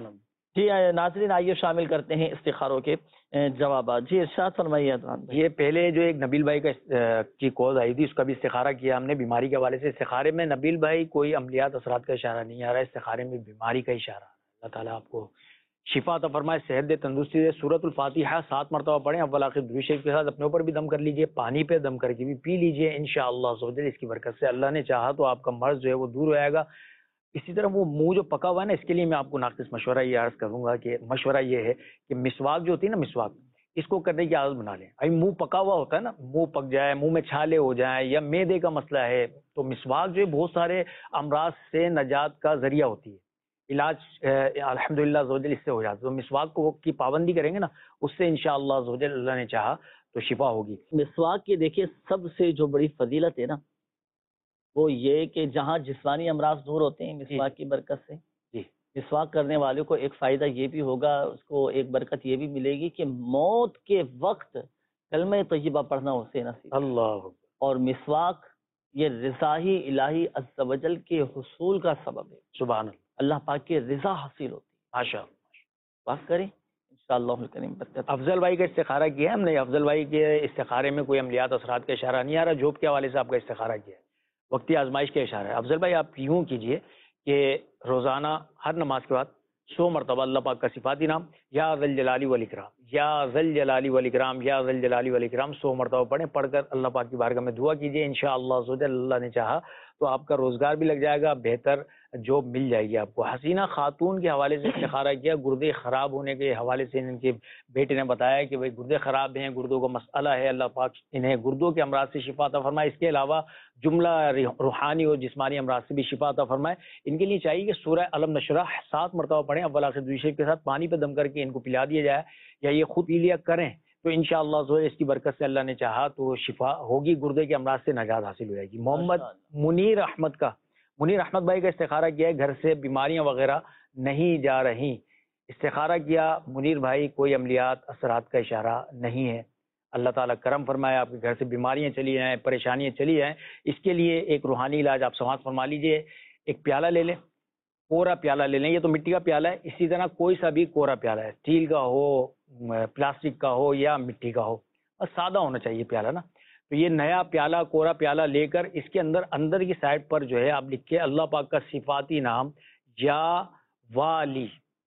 جی ناظرین آئیے شامل کرتے ہیں استخاروں کے جوابات. جی ارشاد فرمائیے. یہ پہلے جو ایک نبیل بھائی کی کال آئی تھی, اس کا بھی استخارہ کیا ہم نے بیماری کے حوالے سے. استخارے میں نبیل بھائی کوئی عملیات اثرات کا اشارہ نہیں آ رہا ہے, استخارے میں بیماری کا اشارہ. اللہ تعالیٰ آپ کو شفا عطا فرمائے, صحت دے, تندرستی دے. سورۃ الفاتحہ 7 مرتبہ پڑھیں, اول آخر درود شریف کے ساتھ اپنے اوپر بھی دم کر لیجئے, پانی پہ دم کر کے بھی پی لیجئے. انشاءاللہ عز و جل اس کی برکت سے اللہ نے چاہا تو آپ کا مرض جو ہے وہ دور ہو جائے گا. اسی طرح وہ منہ جو پکا ہوا ہے نا, اس کے لیے میں آپ کو ناقص مشورہ یہ عرض کروں گا کہ مشورہ یہ ہے کہ مسواک جو ہوتی ہے نا, مسواک اس کو کرنے کی عادت بنا لیں. ابھی منہ پکا ہوا ہوتا ہے نا, منہ پک جائے, منہ میں چھالے ہو جائیں یا معدے کا مسئلہ ہے, تو مسواک جو ہے بہت سارے امراض سے نجات کا ذریعہ ہوتی ہے. علاج الحمدللہ عز و جل اس سے ہو جاتا ہے. تو مسواک کو کی پابندی کریں گے نا, اس سے انشاءاللہ عز و جل اللہ نے چاہا تو شفا ہوگی. مسواک کی دیکھیے سب سے جو بڑی فضیلت ہے نا, وہ یہ کہ جہاں جسمانی امراض دور ہوتے ہیں مسواک کی برکت سے. جی مسواک کرنے والے کو ایک فائدہ یہ بھی ہوگا, اس کو ایک برکت یہ بھی ملے گی کہ موت کے وقت کلمہ طیبہ پڑھنا اسے نصیب. اللہ. اور مسواک یہ رضا ہی الہی عز و جل کے حصول کا سبب ہے. سبحان اللہ. اللہ پاک کی رضا حاصل ہوتی ہے. ماشاء اللہ. بات کریں انشاءاللہ الکریم. افضل بھائی کا استخارہ کیا ہے ہم نے. افضل بھائی کے استخارے میں کوئی عملیات اثرات کا اشارہ نہیں آ رہا. جاب کے حوالے سے آپ کا استخارہ کیا ہے, وقتی آزمائش کا اشارہ ہے. افضل بھائی آپ یوں کیجئے کہ روزانہ ہر نماز کے بعد 100 مرتبہ اللہ پاک کا صفاتی نام یا ذل جلالی والاکرام, یا ذل جلالی والاکرام, یا ذل جلالی والاکرام 100 مرتبہ پڑھیں. پڑھ کر اللہ پاک کی بارگاہ میں دعا کیجئے. انشاءاللہ عز و جل اللہ نے چاہا تو آپ کا روزگار بھی لگ جائے گا, بہتر جاب مل جائے گی آپ کو. حسینہ خاتون کے حوالے سے استخارہ کیا, گردے خراب ہونے کے حوالے سے ان کے بیٹے نے بتایا کہ بھائی گردے خراب ہیں, گردوں کا مسئلہ ہے, اللہ پاک انہیں گردوں کے امراض سے شفا عطا فرمائے. اس کے علاوہ جملہ روحانی اور جسمانی امراض سے بھی شفا عطا فرمائے. ان کے لیے چاہیے کہ سورہ الم نشرح 7 مرتبہ پڑھیں, اول آخر درود شریف کے ساتھ پانی پہ دم کر کے ان کو پلا دیا جائے, یا یہ خود پی لیا کریں تو انشاءاللہ اس کی برکت سے اللہ نے چاہا تو شفا ہوگی, گردے کے امراض سے نجات حاصل ہو جائے گی. محمد منیر احمد بھائی کا استخارہ کیا ہے, گھر سے بیماریاں وغیرہ نہیں جا رہی. استخارہ کیا منیر بھائی, کوئی عملیات اثرات کا اشارہ نہیں ہے. اللہ تعالیٰ کرم فرمائے, آپ کے گھر سے بیماریاں چلی جائیں, پریشانیاں چلی جائیں. اس کے لیے ایک روحانی علاج آپ سماعت فرما لیجئے. ایک پیالہ لے لیں, کوڑا پیالہ لے لیں. یہ تو مٹی کا پیالہ ہے, اسی طرح کوئی سا بھی کوڑا پیالہ ہے, اسٹیل کا ہو, پلاسٹک کا ہو یا مٹی کا ہو, سادہ ہونا چاہیے پیالہ نا. تو یہ نیا پیالہ, کوڑا پیالہ لے کر اس کے اندر کی سائڈ پر جو ہے آپ لکھ کے اللہ پاک کا صفاتی نام یا والی,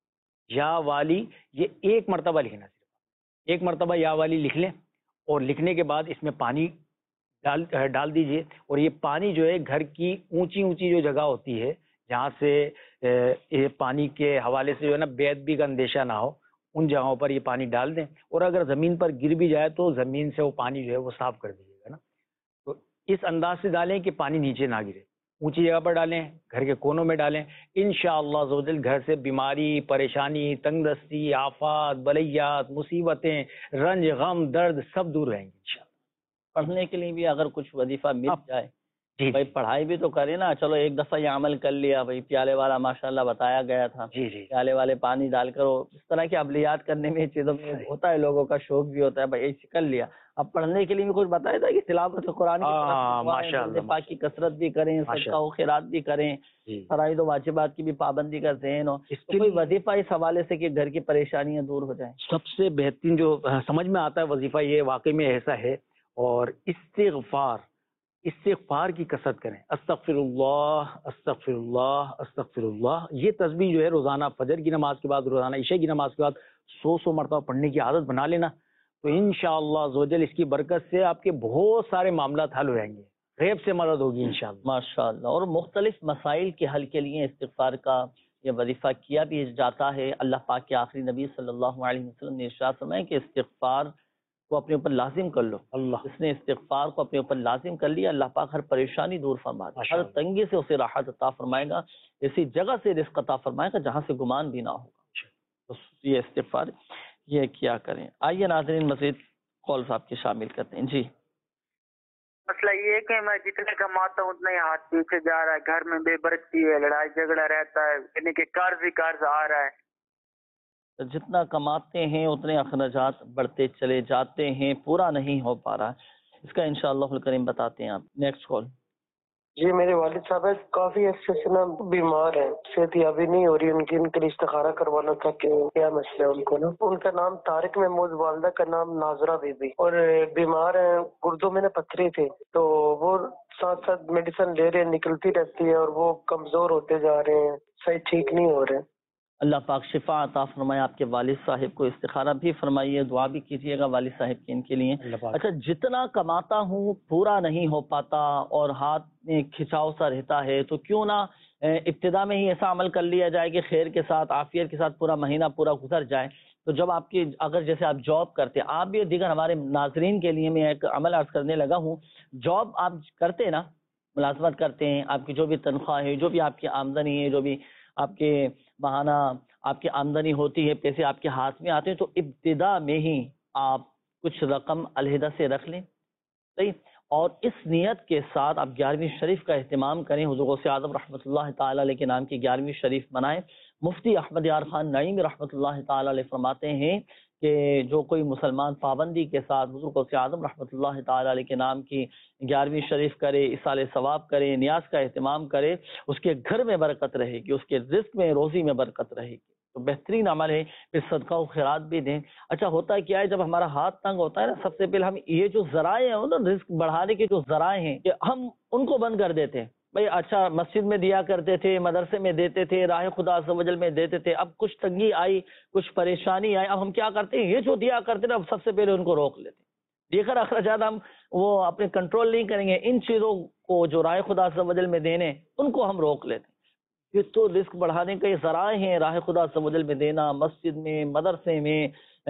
یہ 1 مرتبہ لکھنا. صرف 1 مرتبہ یا والی لکھ لیں, اور لکھنے کے بعد اس میں پانی ڈال دیجئے. اور یہ پانی جو ہے گھر کی اونچی جو جگہ ہوتی ہے جہاں سے یہ پانی کے حوالے سے جو ہے نا بے ادبی کا اندیشہ نہ ہو, ان جگہوں پر یہ پانی ڈال دیں. اور اگر زمین پر گر بھی جائے تو زمین سے وہ پانی جو ہے وہ صاف کر دیجیے گا نا. تو اس انداز سے ڈالیں کہ پانی نیچے نہ گرے, اونچی جگہ پر ڈالیں, گھر کے کونوں میں ڈالیں. انشاءاللہ عز و جل گھر سے بیماری, پریشانی, تنگ دستی, آفات, بلیات, مصیبتیں, رنج, غم, درد سب دور رہیں گے انشاءاللہ. پڑھنے کے لیے بھی اگر کچھ وظیفہ مل جائے جی بھائی پڑھائی بھی تو کرے نا. چلو ایک دفعہ یہ عمل کر لیا بھائی, پیالے والا ماشاءاللہ بتایا گیا تھا, جی جی پیالے والے پانی ڈال کر, اس طرح کی عملیات کرنے میں چیزوں میں ہوتا ہے, لوگوں کا شوق بھی ہوتا ہے بھائی ایسے کر لیا. اب پڑھنے کے لیے بھی کچھ بتایا تھا کہ تلاوت قرآن کی طرف ماشاءاللہ پاک کی کثرت بھی کریں, صدقہ و خیرات بھی کریں, فرائض و واجبات کی بھی پابندی کا ذہن ہو, کوئی وظیفہ اس حوالے سے کہ گھر کی پریشانیاں دور ہو جائیں. سب سے بہترین جو سمجھ میں آتا ہے وظیفہ یہ واقعی میں ایسا ہے. اور استغفار کی کثرت کریں. استغفر اللہ استغفر اللہ استغفر اللہ. یہ تسبیح جو ہے روزانہ فجر کی نماز کے بعد, روزانہ عشاء کی نماز کے بعد 100 مرتبہ پڑھنے کی عادت بنا لینا, تو انشاءاللہ عزوجل اس کی برکت سے آپ کے بہت سارے معاملات حل ہو جائیں گے, غیب سے مدد ہوگی انشاءاللہ. ماشاءاللہ. اور مختلف مسائل کے حل کے لیے استغفار کا یہ وظیفہ کیا بھی جاتا ہے. اللہ پاک کے آخری نبی صلی اللہ علیہ وسلم نے ارشاد فرمایا کہ استغفار کو اپنے اوپر لازم کر لو. اللہ جس نے استغفار کو اپنے اوپر لازم کر لیا, اللہ پاک ہر پریشانی دور فرمائے گا, ہر تنگی سے اسے راحت عطا فرمائے گا, اسی جگہ سے رزق عطا فرمائے گا جہاں سے گمان بھی نہ ہوگا. تو یہ استغفار یہ کیا کریں. آئیے ناظرین مزید کالز آپ کے شامل کرتے ہیں. جی مسئلہ یہ ہے کہ میں جتنے کماتا ہوں اتنا ہی ہاتھ پیچھے جا رہا ہے, گھر میں بے برکتی ہے, لڑائی جھگڑا رہتا ہے, یعنی کہ قرض ہی قرض آ رہا ہے. جتنا کماتے ہیں اتنے اخراجات بڑھتے چلے جاتے ہیں, پورا نہیں ہو پا رہا. اس کا انشاءاللہ الکریم بتاتے ہیں آپ. Next call. جی میرے والد صاحب کافی عرصے سے نا بیمار ہیں, صحت یابی نہیں ہو رہی ان کی, ان کے لیے استخارہ کروانا تھا کہ کیا مسئلہ ہے ان کو نا. ان کا نام طارق محمود, والدہ کا نام ناظرہ بی بی, اور بیمار ہیں, گردوں میں نا پتھری تھے, تو وہ ساتھ ساتھ میڈیسن لے رہے ہیں, نکلتی رہتی ہے, اور وہ کمزور ہوتے جا رہے ہیں, صحیح ٹھیک نہیں ہو رہے. اللہ پاک شفا عطا فرمائے آپ کے والد صاحب کو. استخارہ بھی فرمائیے, دعا بھی کیجیے گا والد صاحب کے ان کے لیے. اچھا, جتنا کماتا ہوں پورا نہیں ہو پاتا اور ہاتھ میں کھچاؤ سا رہتا ہے, تو کیوں نہ ابتدا میں ہی ایسا عمل کر لیا جائے کہ خیر کے ساتھ عافیت کے ساتھ پورا مہینہ پورا گزر جائے. تو جب آپ کی اگر جیسے آپ جاب کرتے, آپ بھی دیگر ہمارے ناظرین کے لیے میں ایک عمل عرض کرنے لگا ہوں, جاب آپ کرتے نا, ملازمت کرتے ہیں, آپ کی جو بھی تنخواہ ہے, جو بھی آپ کی آمدنی ہے, جو بھی آپ کے ماہانہ آپ کی آمدنی ہوتی ہے, پیسے آپ کے ہاتھ میں آتے ہیں, تو ابتدا میں ہی آپ کچھ رقم علیحدہ سے رکھ لیں. صحیح. اور اس نیت کے ساتھ آپ 11ویں شریف کا اہتمام کریں. حضور غوث اعظم رحمۃ اللہ تعالی علیہ کے نام کی 11ویں شریف منائیں. مفتی احمد یار خان نعیم رحمۃ اللہ تعالی علیہ فرماتے ہیں کہ جو کوئی مسلمان پابندی کے ساتھ حضور غوث اعظم رحمۃ اللہ تعالی علیہ کے نام کی 11ویں شریف کرے, اصال ثواب کرے, نیاز کا اہتمام کرے, اس کے گھر میں برکت رہے گی, اس کے رزق میں روزی میں برکت رہے گی. تو بہترین عمل ہے. پھر صدقہ و خیرات بھی دیں. اچھا ہوتا کیا ہے, جب ہمارا ہاتھ تنگ ہوتا ہے نا, سب سے پہلے ہم یہ جو ذرائع ہیں نا رزق بڑھانے کے جو ذرائع ہیں, کہ ہم ان کو بند کر دیتے ہیں. بھائی اچھا مسجد میں دیا کرتے تھے, مدرسے میں دیتے تھے, راہ خدا عز و جل میں دیتے تھے, اب کچھ تنگی آئی, کچھ پریشانی آئی, اب ہم کیا کرتے ہیں, یہ جو دیا کرتے نا, اب سب سے پہلے ان کو روک لیتے ہیں. دیگر اخراجات ہم وہ اپنے کنٹرول نہیں کریں گے, ان چیزوں کو جو راہ خدا عز و جل میں دینے ان کو ہم روک لیتے ہیں. یہ تو رزق بڑھانے کے ذرائع ہیں, راہ خدا عز و جل میں دینا, مسجد میں, مدرسے میں,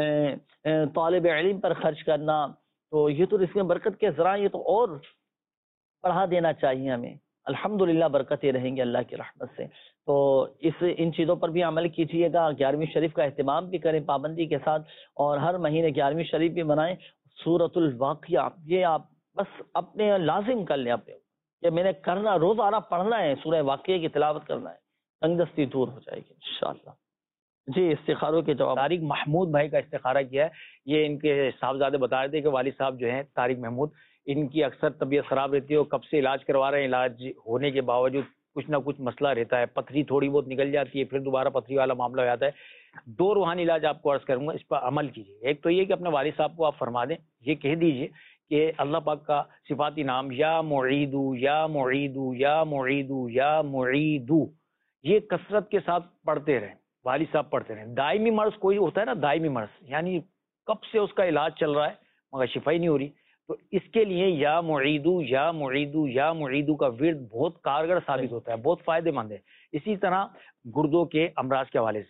طالب علم پر خرچ کرنا, تو یہ تو رزق میں برکت کے ذرائع, یہ تو اور بڑھا دینا چاہیے ہمیں. الحمدللہ برکتیں رہیں گی اللہ کی رحمت سے. تو ان چیزوں پر بھی عمل کیجیے گا. 11ویں شریف کا اہتمام بھی کریں پابندی کے ساتھ, اور ہر مہینے 11ویں شریف بھی منائیں. سورۃ الواقعہ یہ آپ بس اپنے لازم کر لیں, اپنے کہ میں نے کرنا, روزانہ پڑھنا ہے, سورہ واقعہ کی تلاوت کرنا ہے, تنگ دستی دور ہو جائے گی انشاءاللہ. جی استخاروں کے جواب. طارق محمود بھائی کا استخارہ کیا ہے. یہ ان کے صاحبزادے بتا رہے تھے کہ والد صاحب جو ہیں طارق محمود, ان کی اکثر طبیعت خراب رہتی ہے, اور کب سے علاج کروا رہے ہیں, علاج ہونے کے باوجود کچھ نہ کچھ مسئلہ رہتا ہے, پتھری تھوڑی بہت نکل جاتی ہے, پھر دوبارہ پتھری والا معاملہ ہو جاتا ہے. 2 روحانی علاج آپ کو عرض کروں گا, اس پر عمل کیجیے. ایک تو یہ کہ اپنے والد صاحب کو آپ فرما دیں, یہ کہہ دیجیے کہ اللہ پاک کا صفاتی نام یا معیدو یا معیدو یا معیدو یا معیدو, یہ کثرت کے ساتھ پڑھتے رہیں, والد صاحب پڑھتے رہیں. دائمی مرض کوئی ہوتا ہے نا, دائمی مرض یعنی کب سے اس کا علاج چل رہا ہے مگر شفا ہی نہیں ہو رہی, تو اس کے لیے یا معیدو یا معیدو یا معیدو کا ورد بہت کارگر ثابت ہوتا ہے, بہت فائدہ مند ہے. اسی طرح گردوں کے امراض کے حوالے سے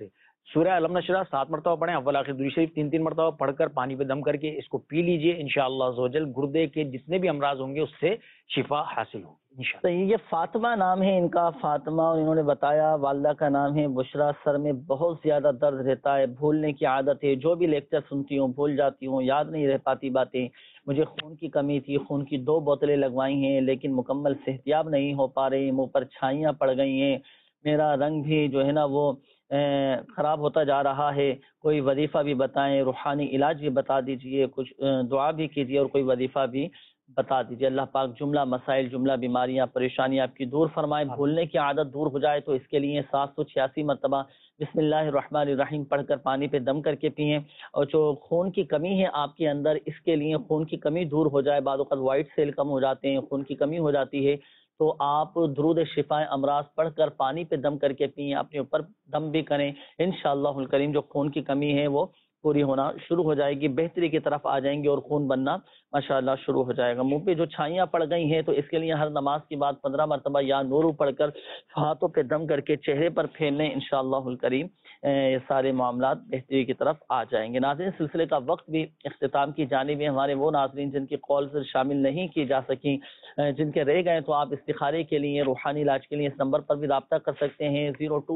سورہ علم نشرہ 7 مرتبہ پڑھیں، اول آخر درود شریف 3 مرتبہ پڑھ کر پانی پہ دم کر کے اس کو پی لیجئے، انشاءاللہ عزوجل گردے کے جتنے بھی امراض ہوں گے اس سے شفا حاصل ہوگی انشاءاللہ۔ تو یہ فاطمہ نام ہے ان کا، فاطمہ، اور انہوں نے بتایا والدہ کا نام ہے بشرا، سر میں بہت زیادہ درد رہتا ہے، بھولنے کی عادت ہے، جو بھی لیکچر سنتی ہوں بھول جاتی ہوں، یاد نہیں رہ پاتی باتیں، مجھے خون کی کمی تھی، خون کی 2 بوتلیں لگوائی ہیں لیکن مکمل صحتیاب نہیں ہو پا رہی، منہ پر چھائیاں پڑ گئی ہیں، میرا رنگ بھی جو ہے نا وہ خراب ہوتا جا رہا ہے، کوئی وظیفہ بھی بتائیں، روحانی علاج بھی بتا دیجئے، کچھ دعا بھی کیجئے اور کوئی وظیفہ بھی بتا دیجئے۔ اللہ پاک جملہ مسائل، جملہ بیماریاں، پریشانیاں آپ کی دور فرمائے، بھولنے کی عادت دور ہو جائے تو اس کے لیے 786 مرتبہ بسم اللہ الرحمن الرحیم پڑھ کر پانی پہ دم کر کے پئیں، اور جو خون کی کمی ہے آپ کے اندر، اس کے لیے خون کی کمی دور ہو جائے، بعض اوقات وائٹ سیل کم ہو جاتے ہیں، خون کی کمی ہو جاتی ہے، تو آپ درود شفاء امراض پڑھ کر پانی پہ دم کر کے پئیں، اپنے اوپر دم بھی کریں، انشاءاللہ الکریم جو خون کی کمی ہے وہ پوری ہونا شروع ہو جائے گی، بہتری کی طرف آ جائیں گے اور خون بننا ماشاءاللہ شروع ہو جائے گا۔ منہ پہ جو چھائیاں پڑ گئی ہیں تو اس کے لیے ہر نماز کے بعد 15 مرتبہ یا نورو پڑھ کر ہاتھوں پہ دم کر کے چہرے پر پھیرنے، انشاءاللہ الکریم یہ سارے معاملات بہتری کی طرف آ جائیں گے۔ ناظرین، سلسلے کا وقت بھی اختتام کی جانب ہے، ہمارے وہ ناظرین جن کی کالز شامل نہیں کی جا سکیں، جن کے رہ گئے، تو آپ استخارے کے لیے، روحانی علاج کے لیے اس نمبر پر بھی رابطہ کر سکتے ہیں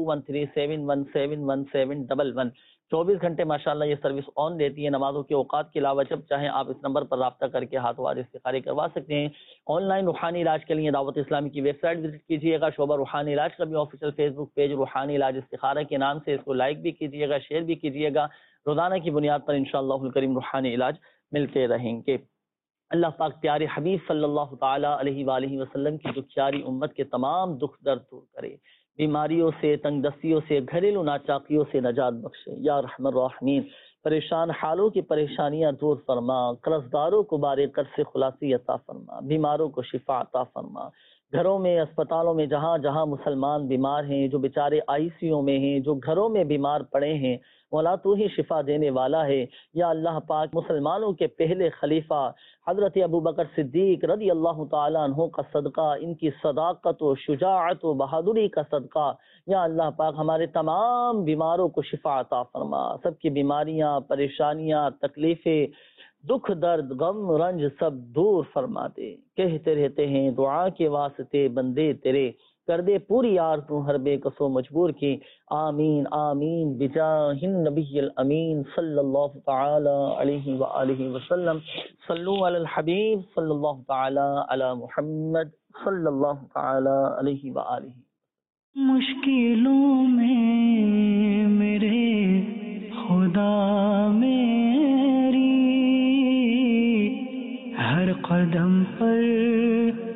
0213717111 24 گھنٹے ماشاءاللہ یہ سروس آن رہتی ہے، نمازوں کے اوقات کے علاوہ جب چاہیں آپ اس نمبر پر رابطہ کر کے ہاتھوں ہاتھ استخارے کروا سکتے ہیں۔ آن لائن روحانی علاج کے لیے دعوت اسلامی کی ویب سائٹ وزٹ کیجیے گا، شعبہ روحانی علاج کا بھی آفیشیل فیس بک پیج روحانی علاج استخارہ کے نام سے، اس کو لائک بھی کیجیے گا، شیئر بھی کیجیے گا، روزانہ کی بنیاد پر انشاءاللہ الکریم روحانی علاج ملتے رہیں گے۔ اللہ پاک پیارے حبیب صلی اللہ تعالی علیہ وآلہ وسلم کی دکھیاری امت کے تمام دکھ درد دور کرے، بیماریوں سے، تنگ دستیوں سے، گھریلو ناچاکیوں سے نجات بخشے یا ارحم الراحمین۔ پریشان حالوں کی پریشانیاں دور فرما، قرض داروں کو بارے قرض سے خلاصی عطا فرما، بیماروں کو شفا عطا فرما، گھروں میں، اسپتالوں میں جہاں جہاں مسلمان بیمار ہیں، جو بیچارے آئی سی یو میں ہیں، جو گھروں میں بیمار پڑے ہیں، مولا تو ہی شفا دینے والا ہے یا اللہ پاک۔ مسلمانوں کے پہلے خلیفہ حضرت ابوبکر صدیق رضی اللہ تعالیٰ عنہ کا صدقہ، ان کی صداقت و شجاعت و بہادری کا صدقہ یا اللہ پاک ہمارے تمام بیماروں کو شفا عطا فرما، سب کی بیماریاں، پریشانیاں، تکلیفیں، دکھ درد، غم رنج سب دور فرما دے۔ کہتے رہتے ہیں دعا کے واسطے بندے تیرے، کر دے پوری یار تو ہر بے کسو مجبور کی، آمین آمین بجاہ النبی الامین صلی اللہ تعالی علیہ وآلہ وسلم۔ صلو علی الحبیب صلی اللہ تعالی علی محمد صلی اللہ تعالی علیہ وآلہ۔ مشکلوں میں میرے خدا میری، ہر قدم پر